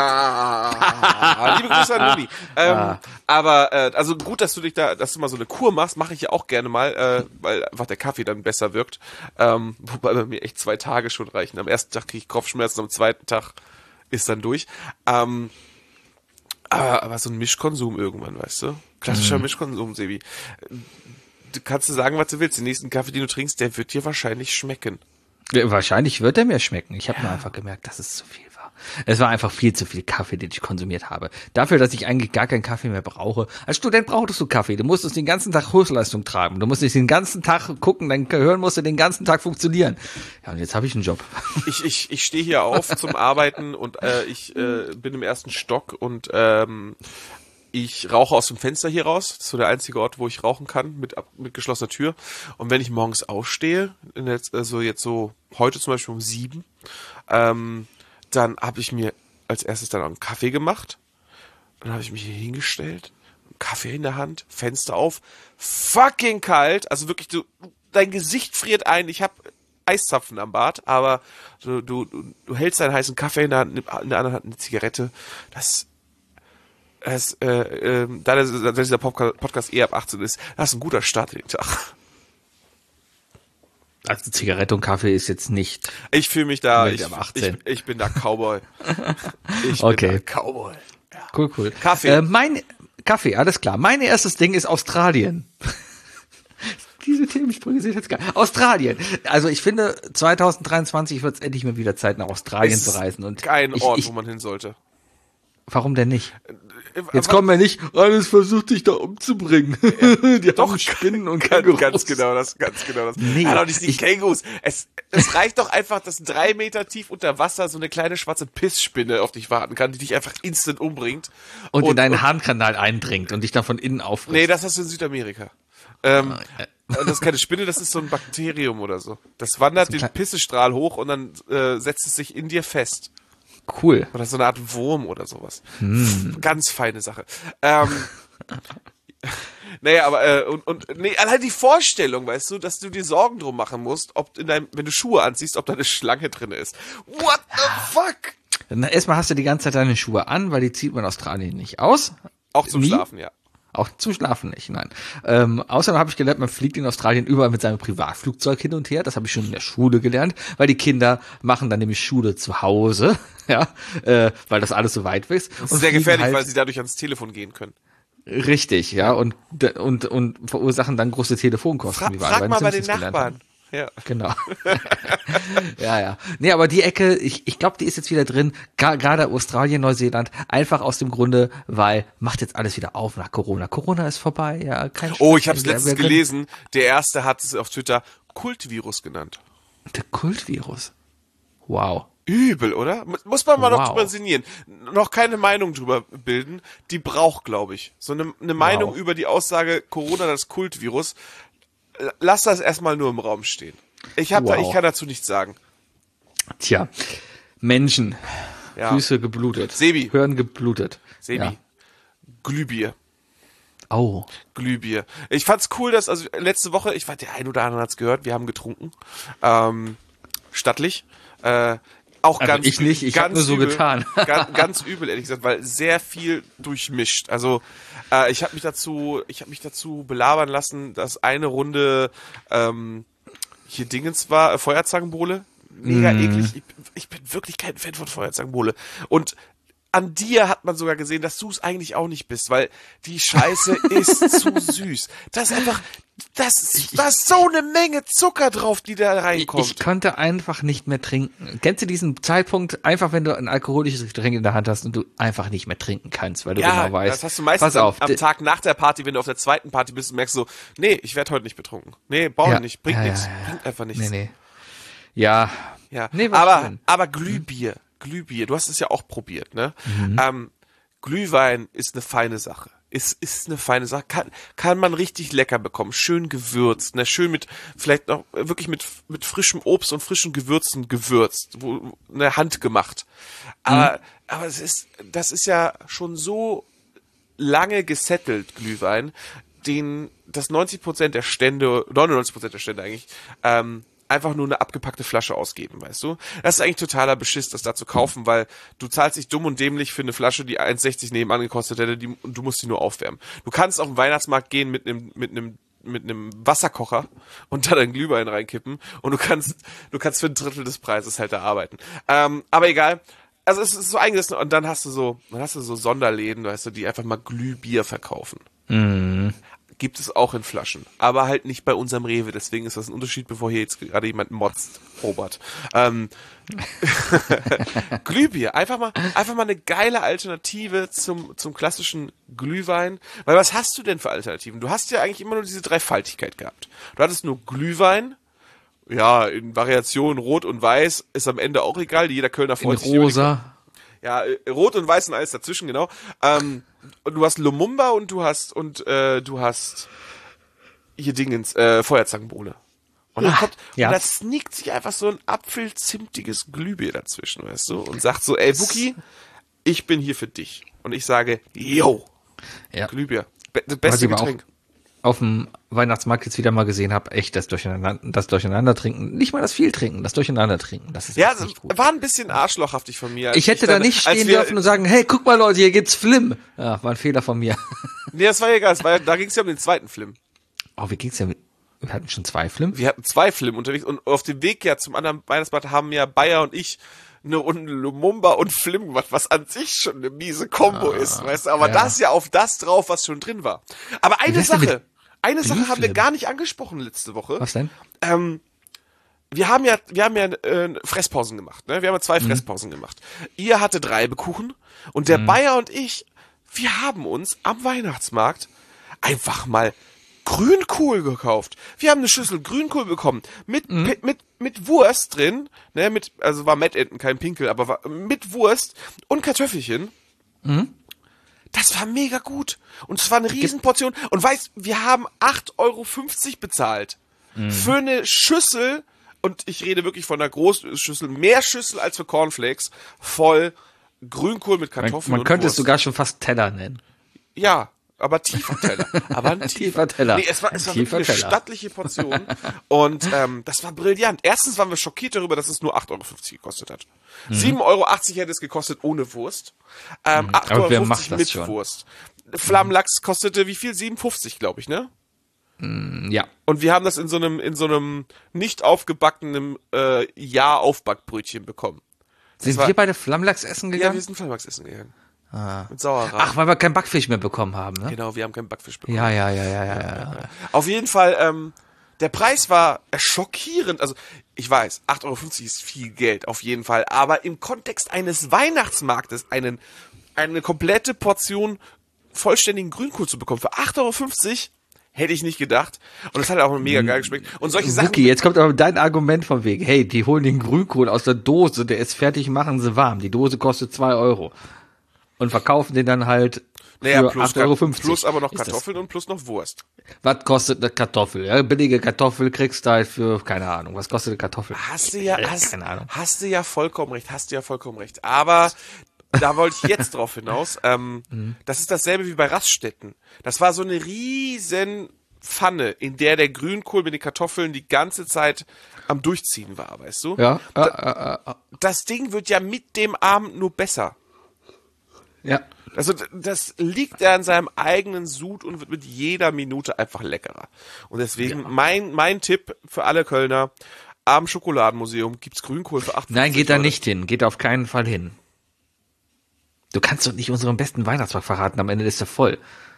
Ja, liebe Grüße an Ludi. Aber also gut, dass du mal so eine Kur machst, mache ich ja auch gerne mal, weil einfach der Kaffee dann besser wirkt. Wobei bei mir echt 2 Tage schon reichen. Am ersten Tag kriege ich Kopfschmerzen, am zweiten Tag ist dann durch. Aber so ein Mischkonsum irgendwann, weißt du? Klassischer Mischkonsum, Sebi. Du kannst dir sagen, was du willst. Den nächsten Kaffee, den du trinkst, der wird dir wahrscheinlich schmecken. Ja, wahrscheinlich wird er mir schmecken. Ich habe nur einfach gemerkt, dass es zu viel war. Es war einfach viel zu viel Kaffee, den ich konsumiert habe. Dafür, dass ich eigentlich gar keinen Kaffee mehr brauche. Als Student brauchtest du Kaffee. Du musstest den ganzen Tag Höchstleistung tragen. Du musstest den ganzen Tag gucken, dein Gehirn musste den ganzen Tag funktionieren. Ja, und jetzt habe ich einen Job. Ich stehe hier auf zum Arbeiten und ich bin im ersten Stock und ich rauche aus dem Fenster hier raus. Das ist so der einzige Ort, wo ich rauchen kann, mit geschlossener Tür. Und wenn ich morgens aufstehe, jetzt so heute zum Beispiel um 7, dann habe ich mir als erstes dann auch einen Kaffee gemacht. Dann habe ich mich hier hingestellt, Kaffee in der Hand, Fenster auf, fucking kalt. Also wirklich, dein Gesicht friert ein. Ich habe Eiszapfen am Bart, aber du hältst deinen heißen Kaffee in der Hand, in der anderen Hand eine Zigarette. Da dieser Podcast ab 18 ist, das ist ein guter Start in den Tag. Also Zigarette und Kaffee ist jetzt nicht. Ich fühle mich da, ab 18. ich bin da Cowboy. Okay. Bin da Cowboy. Ja. Cool. Kaffee. Kaffee, alles klar. Mein erstes Ding ist Australien. Diese Themensprünge sind jetzt geil. Australien. Also ich finde, 2023 wird es endlich mal wieder Zeit, nach Australien zu reisen. Und kein Ort, wo man hin sollte. Warum denn nicht? Jetzt kommen wir nicht, alles versucht dich da umzubringen. Die haben Spinnen und Kängurus. Ganz genau das. Nee, ja, doch nicht die Kängurus. Es reicht doch einfach, dass 3 Meter tief unter Wasser so eine kleine schwarze Pissspinne auf dich warten kann, die dich einfach instant umbringt. Und in deinen Harnkanal eindringt und dich da von innen auffrisst. Nee, das hast du in Südamerika. Das ist keine Spinne, das ist so ein Bakterium oder so. Das wandert den Pissestrahl hoch und dann setzt es sich in dir fest. Cool. Oder so eine Art Wurm oder sowas. Ganz feine Sache. Naja, aber nee, allein die Vorstellung, weißt du, dass du dir Sorgen drum machen musst, ob wenn du Schuhe anziehst, ob da eine Schlange drin ist. What the fuck? Na, erstmal hast du die ganze Zeit deine Schuhe an, weil die zieht man in Australien nicht aus. Auch zum Nie? Schlafen, ja. Auch zum Schlafen nicht, nein. Außerdem habe ich gelernt, man fliegt in Australien überall mit seinem Privatflugzeug hin und her. Das habe ich schon in der Schule gelernt, weil die Kinder machen dann nämlich Schule zu Hause, ja, weil das alles so weit ist. Das ist sehr gefährlich, weil sie dadurch ans Telefon gehen können. Richtig, ja, und verursachen dann große Telefonkosten. Frag mal bei den Nachbarn. Ja. Genau. ja. Nee, aber die Ecke, ich glaube, die ist jetzt wieder drin, gerade Australien, Neuseeland, einfach aus dem Grunde, weil macht jetzt alles wieder auf nach Corona. Corona ist vorbei, ja. Oh, ich habe es letztens gelesen, der Erste hat es auf Twitter Kultvirus genannt. Der Kultvirus. Wow. Übel, oder? Muss man mal noch drüber sinnieren. Noch keine Meinung drüber bilden. Die braucht, glaube ich. So eine Meinung über die Aussage Corona, das Kultvirus. Lass das erstmal nur im Raum stehen. Ich kann dazu nichts sagen. Tja, Menschen. Ja. Füße geblutet. Sebi. Hirn geblutet. Sebi. Ja. Glühbier. Oh. Glühbier. Ich fand's cool, dass, also letzte Woche, ich weiß, der ein oder andere hat's gehört, wir haben getrunken. Stattlich. Auch also ganz ich nicht, ich habe nur so übel, getan. ganz übel, ehrlich gesagt, weil sehr viel durchmischt. Also ich habe mich dazu belabern lassen, dass eine Runde hier Dingens war, Feuerzangenbowle. Mega eklig. Ich bin wirklich kein Fan von Feuerzangenbowle. Und an dir hat man sogar gesehen, dass du es eigentlich auch nicht bist, weil die Scheiße ist zu süß. Das ist einfach, da ist so eine Menge Zucker drauf, die da reinkommt. Ich konnte einfach nicht mehr trinken. Kennst du diesen Zeitpunkt, einfach wenn du ein alkoholisches Getränk in der Hand hast und du einfach nicht mehr trinken kannst, weil du genau weißt. Das hast du meistens am Tag nach der Party, wenn du auf der zweiten Party bist und merkst so, nee, ich werde heute nicht betrunken. Nee, brauche nicht, bringt nichts, bringt einfach nichts. Nee. Ja. Nee, aber Glühbier, du hast es ja auch probiert, ne? Glühwein ist eine feine Sache. Ist eine feine Sache. Kann man richtig lecker bekommen. Schön gewürzt, ne? Schön vielleicht noch wirklich mit frischem Obst und frischen Gewürzen gewürzt. Handgemacht. Aber das ist ja schon so lange gesettelt, Glühwein, dass 99% der Stände eigentlich, einfach nur eine abgepackte Flasche ausgeben, weißt du? Das ist eigentlich totaler Beschiss, das da zu kaufen, weil du zahlst dich dumm und dämlich für eine Flasche, die 1,60 nebenan gekostet hätte, und du musst sie nur aufwärmen. Du kannst auf den Weihnachtsmarkt gehen mit einem Wasserkocher und da deinen Glühwein reinkippen und du kannst für ein Drittel des Preises halt da arbeiten. Aber egal. Also es ist so eingesessen und dann hast du so Sonderläden, weißt du, die einfach mal Glühbier verkaufen. Gibt es auch in Flaschen, aber halt nicht bei unserem Rewe, deswegen ist das ein Unterschied, bevor hier jetzt gerade jemand motzt, Robert. Glühbier, einfach mal eine geile Alternative zum klassischen Glühwein, weil was hast du denn für Alternativen? Du hast ja eigentlich immer nur diese Dreifaltigkeit gehabt. Du hattest nur Glühwein, ja, in Variationen Rot und Weiß, ist am Ende auch egal, jeder Kölner freut sich. Rosa. Ja, Rot und Weiß und alles dazwischen, genau. Und du hast Lumumba und du hast hier Dingens, Feuerzangenbowle. Und dann kommt, und da sneakt sich einfach so ein apfelzimtiges Glühbier dazwischen, weißt du, und sagt so, ey, Wookie, ich bin hier für dich. Und ich sage, yo, Glühbier, das beste Getränk. Auf dem Weihnachtsmarkt jetzt wieder mal gesehen habe, echt das Durcheinandertrinken, nicht mal das viel trinken, das Durcheinandertrinken, das ist nicht gut. War ein bisschen arschlochhaftig von mir. Ich hätte da nicht stehen dürfen und sagen, hey, guck mal Leute, hier gibt's Flim. Ja, war ein Fehler von mir. Nee, das war ja egal, da ging es ja um den zweiten Flim. Oh, wie ging's denn? Wir hatten schon 2 Flim? Wir hatten 2 Flim unterwegs und auf dem Weg ja zum anderen Weihnachtsmarkt haben ja Bayer und ich eine Runde Lumumba und Flim gemacht, was an sich schon eine miese Kombo ist, weißt du, aber das ja auf das drauf, was schon drin war. Aber eine Sache haben wir gar nicht angesprochen letzte Woche. Was denn? Wir haben ja Fresspausen gemacht, ne? Wir haben ja 2 Fresspausen gemacht. Ihr hattet Reibekuchen und der Bayer und ich, wir haben uns am Weihnachtsmarkt einfach mal Grünkohl gekauft. Wir haben eine Schüssel Grünkohl bekommen mit Wurst drin, ne, also war Mettenten, kein Pinkel, aber war mit Wurst und Kartoffelchen. Das war mega gut. Und es war eine Riesenportion. Und weißt, wir haben 8,50 Euro bezahlt. Für eine Schüssel, und ich rede wirklich von einer großen Schüssel, mehr Schüssel als für Cornflakes, voll Grünkohl mit Kartoffeln Man könnte es sogar schon fast Teller nennen. Ja, Aber tiefer Teller. Aber ein Tiefer Teller. Nee, es war wirklich Tiefer eine Teller. stattliche Portion. Und das war brillant. Erstens waren wir schockiert darüber, dass es nur 8,50 Euro gekostet hat. 7,80 Euro hätte es gekostet ohne Wurst. 8,50 Aber wer Euro macht das mit schon? Wurst. Flammlachs kostete wie viel? 7,50, glaube ich, ne? Ja. Und wir haben das in so einem nicht aufgebackenen Aufbackbrötchen bekommen. Sind war- wir beide Flammlachs essen Ja, gegangen? wir sind Flammlachs essen gegangen. Mit Sauerrahm. Ach, weil wir keinen Backfisch mehr bekommen haben, ne? Genau, wir haben keinen Backfisch bekommen. Ja. Auf jeden Fall, der Preis war schockierend. Also, ich weiß, 8,50 Euro ist viel Geld, auf jeden Fall. Aber im Kontext eines Weihnachtsmarktes eine komplette Portion vollständigen Grünkohl zu bekommen für 8,50 Euro, hätte ich nicht gedacht. Und das hat auch mega geil geschmeckt. Und solche Sachen. Wookie, jetzt kommt aber dein Argument von wegen, hey, die holen den Grünkohl aus der Dose, der ist fertig, machen sie warm. Die Dose kostet 2 Euro. Und verkaufen den dann halt für 8,50 Euro. Plus aber noch Ist das- Kartoffeln und plus noch Wurst. Was kostet eine Kartoffel? Ja, billige Kartoffel kriegst du halt für, keine Ahnung, was kostet eine Kartoffel? Hast du keine Ahnung. ja vollkommen recht. Aber da wollte ich jetzt drauf hinaus. Das ist dasselbe wie bei Raststätten. Das war so eine riesen Pfanne, in der Grünkohl mit den Kartoffeln die ganze Zeit am Durchziehen war, weißt du? Ja, Das Ding wird ja mit dem Abend nur besser. ja. Also das liegt ja an seinem eigenen Sud und wird mit jeder Minute einfach leckerer. Und deswegen mein Tipp für alle Kölner, am Schokoladenmuseum gibt's Grünkohl für 8,50 Nein, geht da Euro. nicht hin. Geht auf keinen Fall hin. Du kannst doch nicht unseren besten Weihnachtsmarkt verraten, am Ende ist er voll.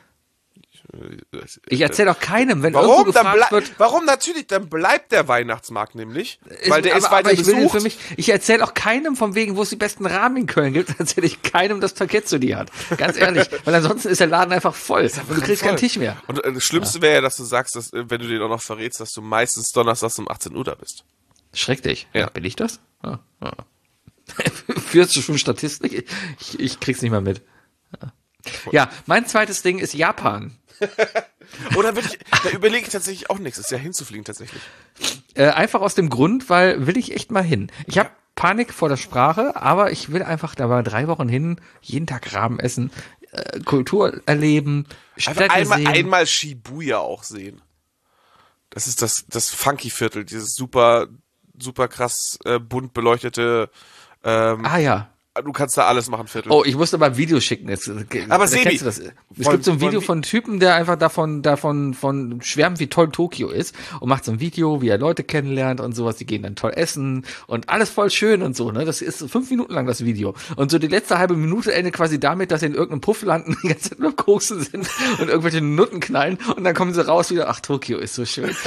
Ich erzähle auch keinem, wenn irgendwo Warum? gefragt wird, Warum natürlich? Dann bleibt der Weihnachtsmarkt nämlich, weil der ist weiter ich will besucht. für mich, ich erzähle auch keinem von wegen, wo es die besten Rahmen in Köln gibt, erzähle ich keinem, das Paket zu dir hat. Ganz ehrlich, weil ansonsten ist der Laden einfach voll und du kriegst keinen Tisch mehr. Und das Schlimmste wäre ja, dass du sagst, dass, wenn du den auch noch verrätst, dass du meistens donnerstags um 18 Uhr da bist. Schreck dich. Ja. Bin ich das? Ja. Führst du schon Statistik? Ich krieg's nicht mal mit. Ja, mein zweites Ding ist Japan. Oder da überlege ich tatsächlich auch nächstes Jahr hinzufliegen tatsächlich. Einfach aus dem Grund, weil will ich echt mal hin. Ich habe Panik vor der Sprache, aber ich will einfach da mal 3 Wochen hin, jeden Tag Ramen essen, Kultur erleben, Städte Einfach sehen. einmal Shibuya auch sehen. Das ist das Funky-Viertel, dieses super krass bunt beleuchtete, Ah ja. du kannst da alles machen, Viertel. Oh, ich musste mal ein Video schicken. Aber Sebi, kennst du das? Es gibt so ein Video von einem Typen, der einfach davon schwärmt, wie toll Tokio ist und macht so ein Video, wie er Leute kennenlernt und sowas. Die gehen dann toll essen und alles voll schön und so, ne? Das ist so 5 Minuten lang das Video. Und so die letzte halbe Minute endet quasi damit, dass sie in irgendeinem Puff landen, die ganze Zeit nur Koksen sind und irgendwelche Nutten knallen und dann kommen sie raus wieder, ach, Tokio ist so schön.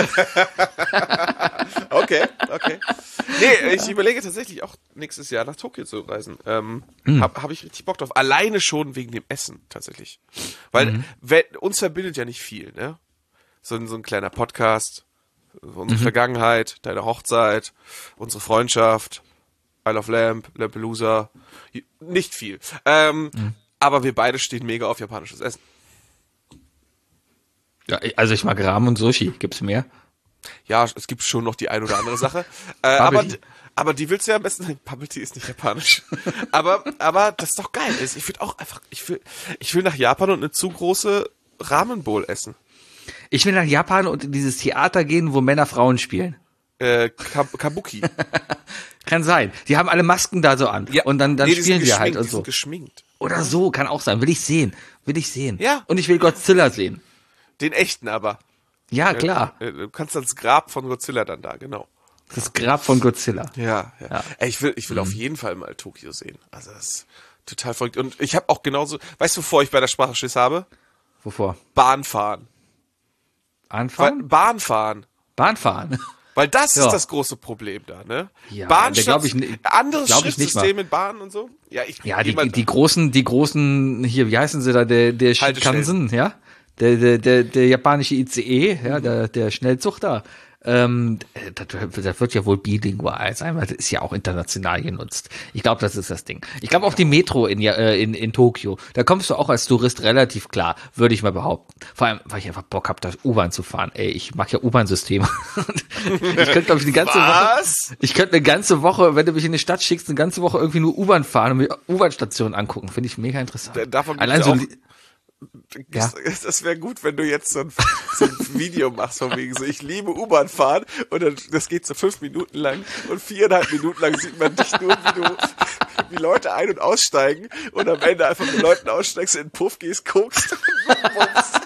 Okay. Nee, ich überlege tatsächlich auch nächstes Jahr nach Tokio zu reisen. Hab ich richtig Bock drauf. Alleine schon wegen dem Essen tatsächlich. Weil uns verbindet ja nicht viel, ne? So ein kleiner Podcast, unsere Vergangenheit, deine Hochzeit, unsere Freundschaft, Isle of Lampelusa, nicht viel. Aber wir beide stehen mega auf japanisches Essen. Ja, also ich mag Ramen und Sushi. Gibt's mehr? Ja, es gibt schon noch die ein oder andere Sache. Bubble Tea. Aber die willst du ja am besten. Nein, Bubble Tea ist nicht japanisch. aber das ist doch geil. Ich will auch einfach, ich will nach Japan und eine zu große Ramen Bowl essen. Ich will nach Japan und in dieses Theater gehen, wo Männer Frauen spielen. Kabuki. Kann sein. Die haben alle Masken da so an. Ja. Und dann Nee, spielen die halt und die so. sind geschminkt. Oder so, kann auch sein. Will ich sehen. Ja. Und ich will Godzilla sehen. Den echten aber. Ja, klar. Du kannst das Grab von Godzilla dann da, genau. Das Grab von Godzilla. Ja. Ey, ich will auf jeden Fall mal Tokio sehen. Also das ist total verrückt. Und ich habe auch genauso, weißt du, wovor ich bei der Sprache Schiss habe? Wovor? Bahnfahren. Anfahren? Bahnfahren. Bahnfahren. Weil das Ja. ist das große Problem da, ne? Ja, Bahnstation, glaub ich nicht- anderes glaub ich nicht Schriftsystem mit Bahnen und so? Ja, Ja, die jemand- großen, hier, wie heißen sie da, der Shinkansen, ja? Der japanische ICE, ja, der Schnellzug da. Das wird ja wohl bilingual sein, weil das ist ja auch international genutzt. Ich glaube, das ist das Ding. Ich glaube auch die Metro in Tokio, da kommst du auch als Tourist relativ klar, würde ich mal behaupten. Vor allem, weil ich einfach Bock habe, da U-Bahn zu fahren. Ey, ich mag ja U-Bahn-Systeme. Ich könnte, glaube ich, eine ganze Was? Woche, ich könnte eine ganze Woche, wenn du mich in die Stadt schickst, eine ganze Woche irgendwie nur U-Bahn fahren und mir U-Bahn-Stationen angucken. Finde ich mega interessant. Davon gibt's Allein ja so, auch Das wäre gut, wenn du jetzt so ein Video machst von wegen so, ich liebe U-Bahn fahren und dann, das geht so 5 Minuten lang und 4,5 Minuten lang sieht man dich nur, wie Leute ein- und aussteigen und am Ende einfach mit Leuten aussteigst, in den Puff gehst, guckst und bummst.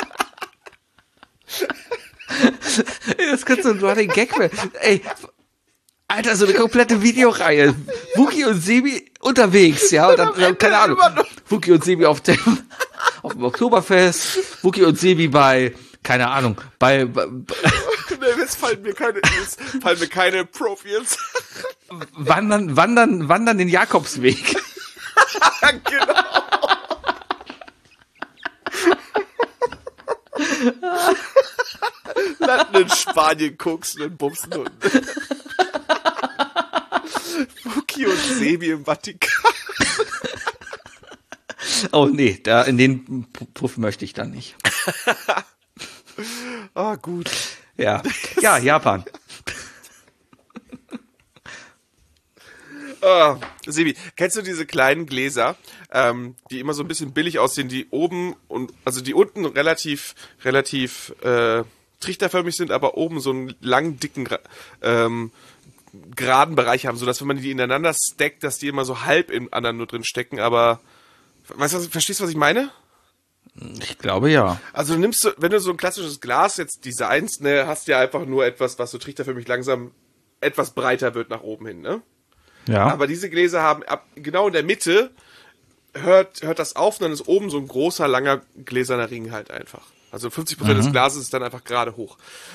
Das könnte so ein Running Gag werden. Ey, Alter, so eine komplette Videoreihe. Wookie und Sebi unterwegs, ja, und dann keine Ahnung. Wookie und Sebi auf dem Oktoberfest, Wookie und Sebi bei, keine Ahnung, bei Nee, jetzt fallen mir keine Profiles. wandern den Jakobsweg. Genau. Landen in Spanien, guckst und bumsen und Wookie und Sebi im Vatikan. Oh nee, da in den Puff möchte ich dann nicht. Ah, gut. Ja, Japan. Sebi, kennst du diese kleinen Gläser, die immer so ein bisschen billig aussehen, die oben und also die unten relativ trichterförmig sind, aber oben so einen langen, dicken, geraden Bereich haben, sodass wenn man die ineinander stackt, dass die immer so halb im anderen nur drin stecken, aber verstehst du, was ich meine? Ich glaube ja. Also wenn du so ein klassisches Glas jetzt designst, ne, hast du ja einfach nur etwas, was so trichterförmig langsam etwas breiter wird nach oben hin, ne? Ja. Aber diese Gläser haben genau in der Mitte hört das auf und dann ist oben so ein großer, langer gläserner Ring halt einfach. Also 50% des Glases ist dann einfach gerade hoch.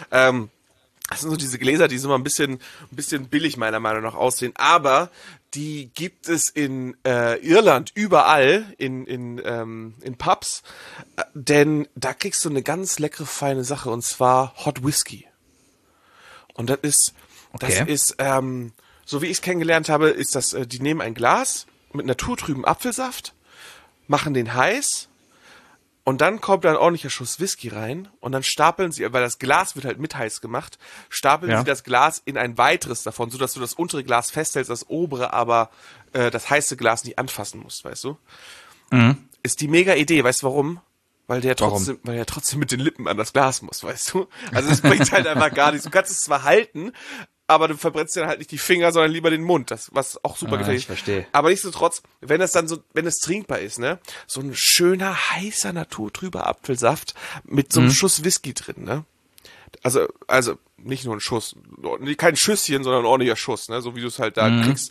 Das sind so diese Gläser, die so mal ein bisschen billig meiner Meinung nach aussehen, aber die gibt es in Irland überall in Pubs, denn da kriegst du eine ganz leckere, feine Sache und zwar Hot Whisky. Und das ist, so wie ich es kennengelernt habe, ist das, die nehmen ein Glas mit naturtrüben Apfelsaft, machen den heiß und dann kommt da ein ordentlicher Schuss Whisky rein und dann stapeln sie, weil das Glas wird halt mit heiß gemacht, stapeln sie das Glas in ein weiteres davon, sodass du das untere Glas festhältst, das obere aber das heiße Glas nicht anfassen musst, weißt du? Mhm. Ist die mega Idee, weißt du warum? Weil der trotzdem mit den Lippen an das Glas muss, weißt du? Also es bringt halt einfach gar nichts. Du kannst es zwar halten, aber du verbrennst dann halt nicht die Finger, sondern lieber den Mund, das was auch super gefährlich ist. Ich verstehe. Aber nichtsdestotrotz, wenn es trinkbar ist, ne, so ein schöner heißer naturtrüber Apfelsaft mit so einem Schuss Whisky drin, ne? Also nicht nur ein Schuss, kein Schüsschen, sondern ein ordentlicher Schuss, ne, so wie du es halt da kriegst.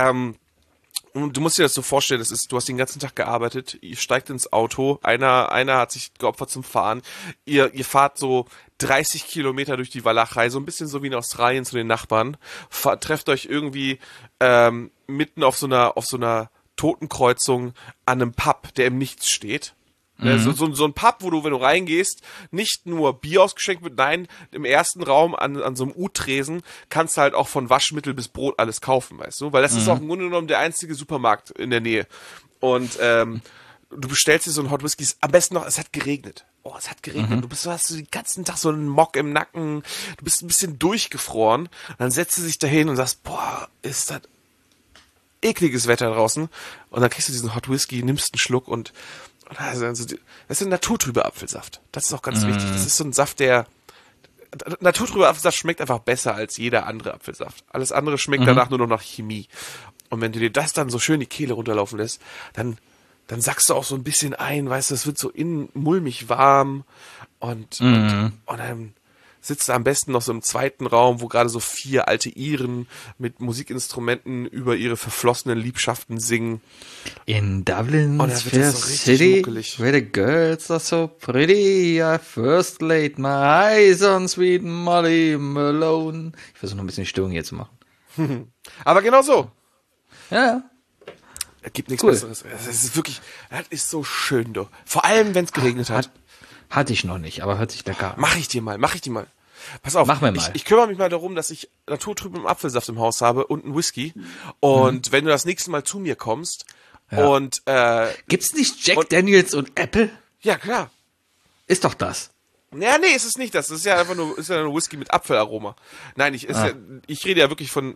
Und du musst dir das so vorstellen, du hast den ganzen Tag gearbeitet, ihr steigt ins Auto, einer hat sich geopfert zum Fahren, ihr fahrt so 30 Kilometer durch die Walachei, so ein bisschen so wie in Australien zu den Nachbarn, trefft euch irgendwie mitten auf so einer Totenkreuzung an einem Pub, der im Nichts steht. So ein Pub, wo du, wenn du reingehst, nicht nur Bier ausgeschenkt wird, nein, im ersten Raum an so einem U-Tresen kannst du halt auch von Waschmittel bis Brot alles kaufen, weißt du? Weil das ist auch im Grunde genommen der einzige Supermarkt in der Nähe. Und du bestellst dir so ein Hot Whisky, am besten noch, es hat geregnet. Oh, es hat geregnet. Du hast den ganzen Tag so einen Mock im Nacken, du bist ein bisschen durchgefroren. Und dann setzt du dich dahin und sagst, boah, ist das ekliges Wetter draußen. Und dann kriegst du diesen Hot Whisky, nimmst einen Schluck und das ist ein naturtrüber Apfelsaft. Das ist auch ganz wichtig. Das ist so ein Saft, naturtrüber Apfelsaft schmeckt einfach besser als jeder andere Apfelsaft. Alles andere schmeckt danach nur noch nach Chemie. Und wenn du dir das dann so schön die Kehle runterlaufen lässt, dann sackst du auch so ein bisschen ein, weißt du, es wird so innen mulmig warm und dann sitzt du am besten noch so im zweiten Raum, wo gerade so 4 alte Iren mit Musikinstrumenten über ihre verflossenen Liebschaften singen. In Dublin's Und dann wird fair das so richtig city, muckelig. where the girls are so pretty, I first laid my eyes on sweet Molly Malone. Ich versuche noch ein bisschen Stimmung hier zu machen. Aber genau so. Ja. Es gibt nichts Cool. Besseres. Es ist wirklich, das ist so schön, du. Vor allem, wenn es geregnet hat. Hatte ich noch nicht, aber hört sich lecker an. Mach ich dir mal. Pass auf. Mach mir mal. Ich kümmere mich mal darum, dass ich naturtrüben Apfelsaft im Haus habe und einen Whisky. Und wenn du das nächste Mal zu mir kommst und Gibt's nicht Jack Daniels und Apple? ja, klar. Ist doch das. Ja, nee, ist es nicht das. Das ist ja einfach nur, ist ja nur Whisky mit Apfelaroma. Nein, ich rede ja wirklich von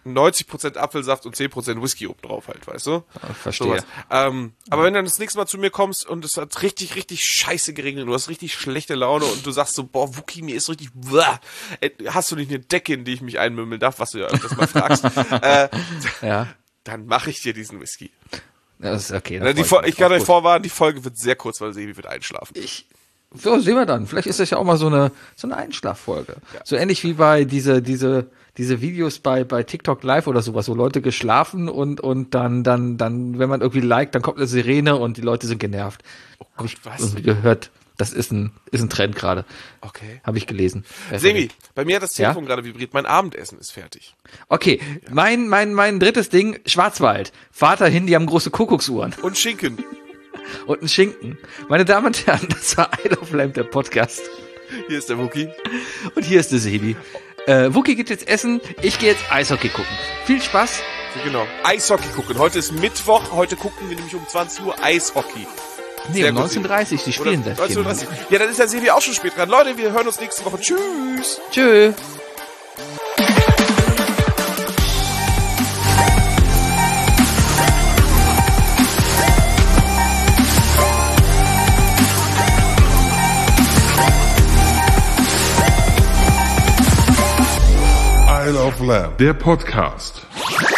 90% Apfelsaft und 10% Whisky oben drauf halt, weißt du? Verstehe. Sowas. Aber wenn du dann das nächste Mal zu mir kommst und es hat richtig, richtig scheiße geregnet, du hast richtig schlechte Laune und du sagst so, boah, Wookie, mir ist richtig, hast du nicht eine Decke, in die ich mich einmümmeln darf, was du ja öfters mal fragst, Ja. dann mache ich dir diesen Whisky. Das ist okay. Ich kann euch vorwarnen, die Folge wird sehr kurz, weil Sebi wird einschlafen. So, sehen wir dann. Vielleicht ist das ja auch mal so eine Einschlaffolge. Ja. So ähnlich wie bei diese Videos bei TikTok Live oder sowas, wo Leute geschlafen und dann, wenn man irgendwie liked, dann kommt eine Sirene und die Leute sind genervt. Oh Gott, was? Irgendwie gehört. Das ist ein Trend gerade. Okay. Habe ich gelesen. Sebi, bei mir hat das Telefon gerade vibriert. Mein Abendessen ist fertig. Okay, mein drittes Ding, Schwarzwald. Vater hin, die haben große Kuckucksuhren. Und Schinken. Und einen Schinken. Meine Damen und Herren, das war I Love Lamp, der Podcast. Hier ist der Wookie. Und hier ist der Sebi. Wookie geht jetzt essen, ich gehe jetzt Eishockey gucken. Viel Spaß. Genau. Eishockey gucken. Heute ist Mittwoch, heute gucken wir nämlich um 20 Uhr Eishockey. Nee, um 19:30, die spielen seit 19:30. Ja, dann ist der Sebi auch schon spät dran. Leute, wir hören uns nächste Woche. Tschüss. Tschö. Isle of Lamb, der Podcast.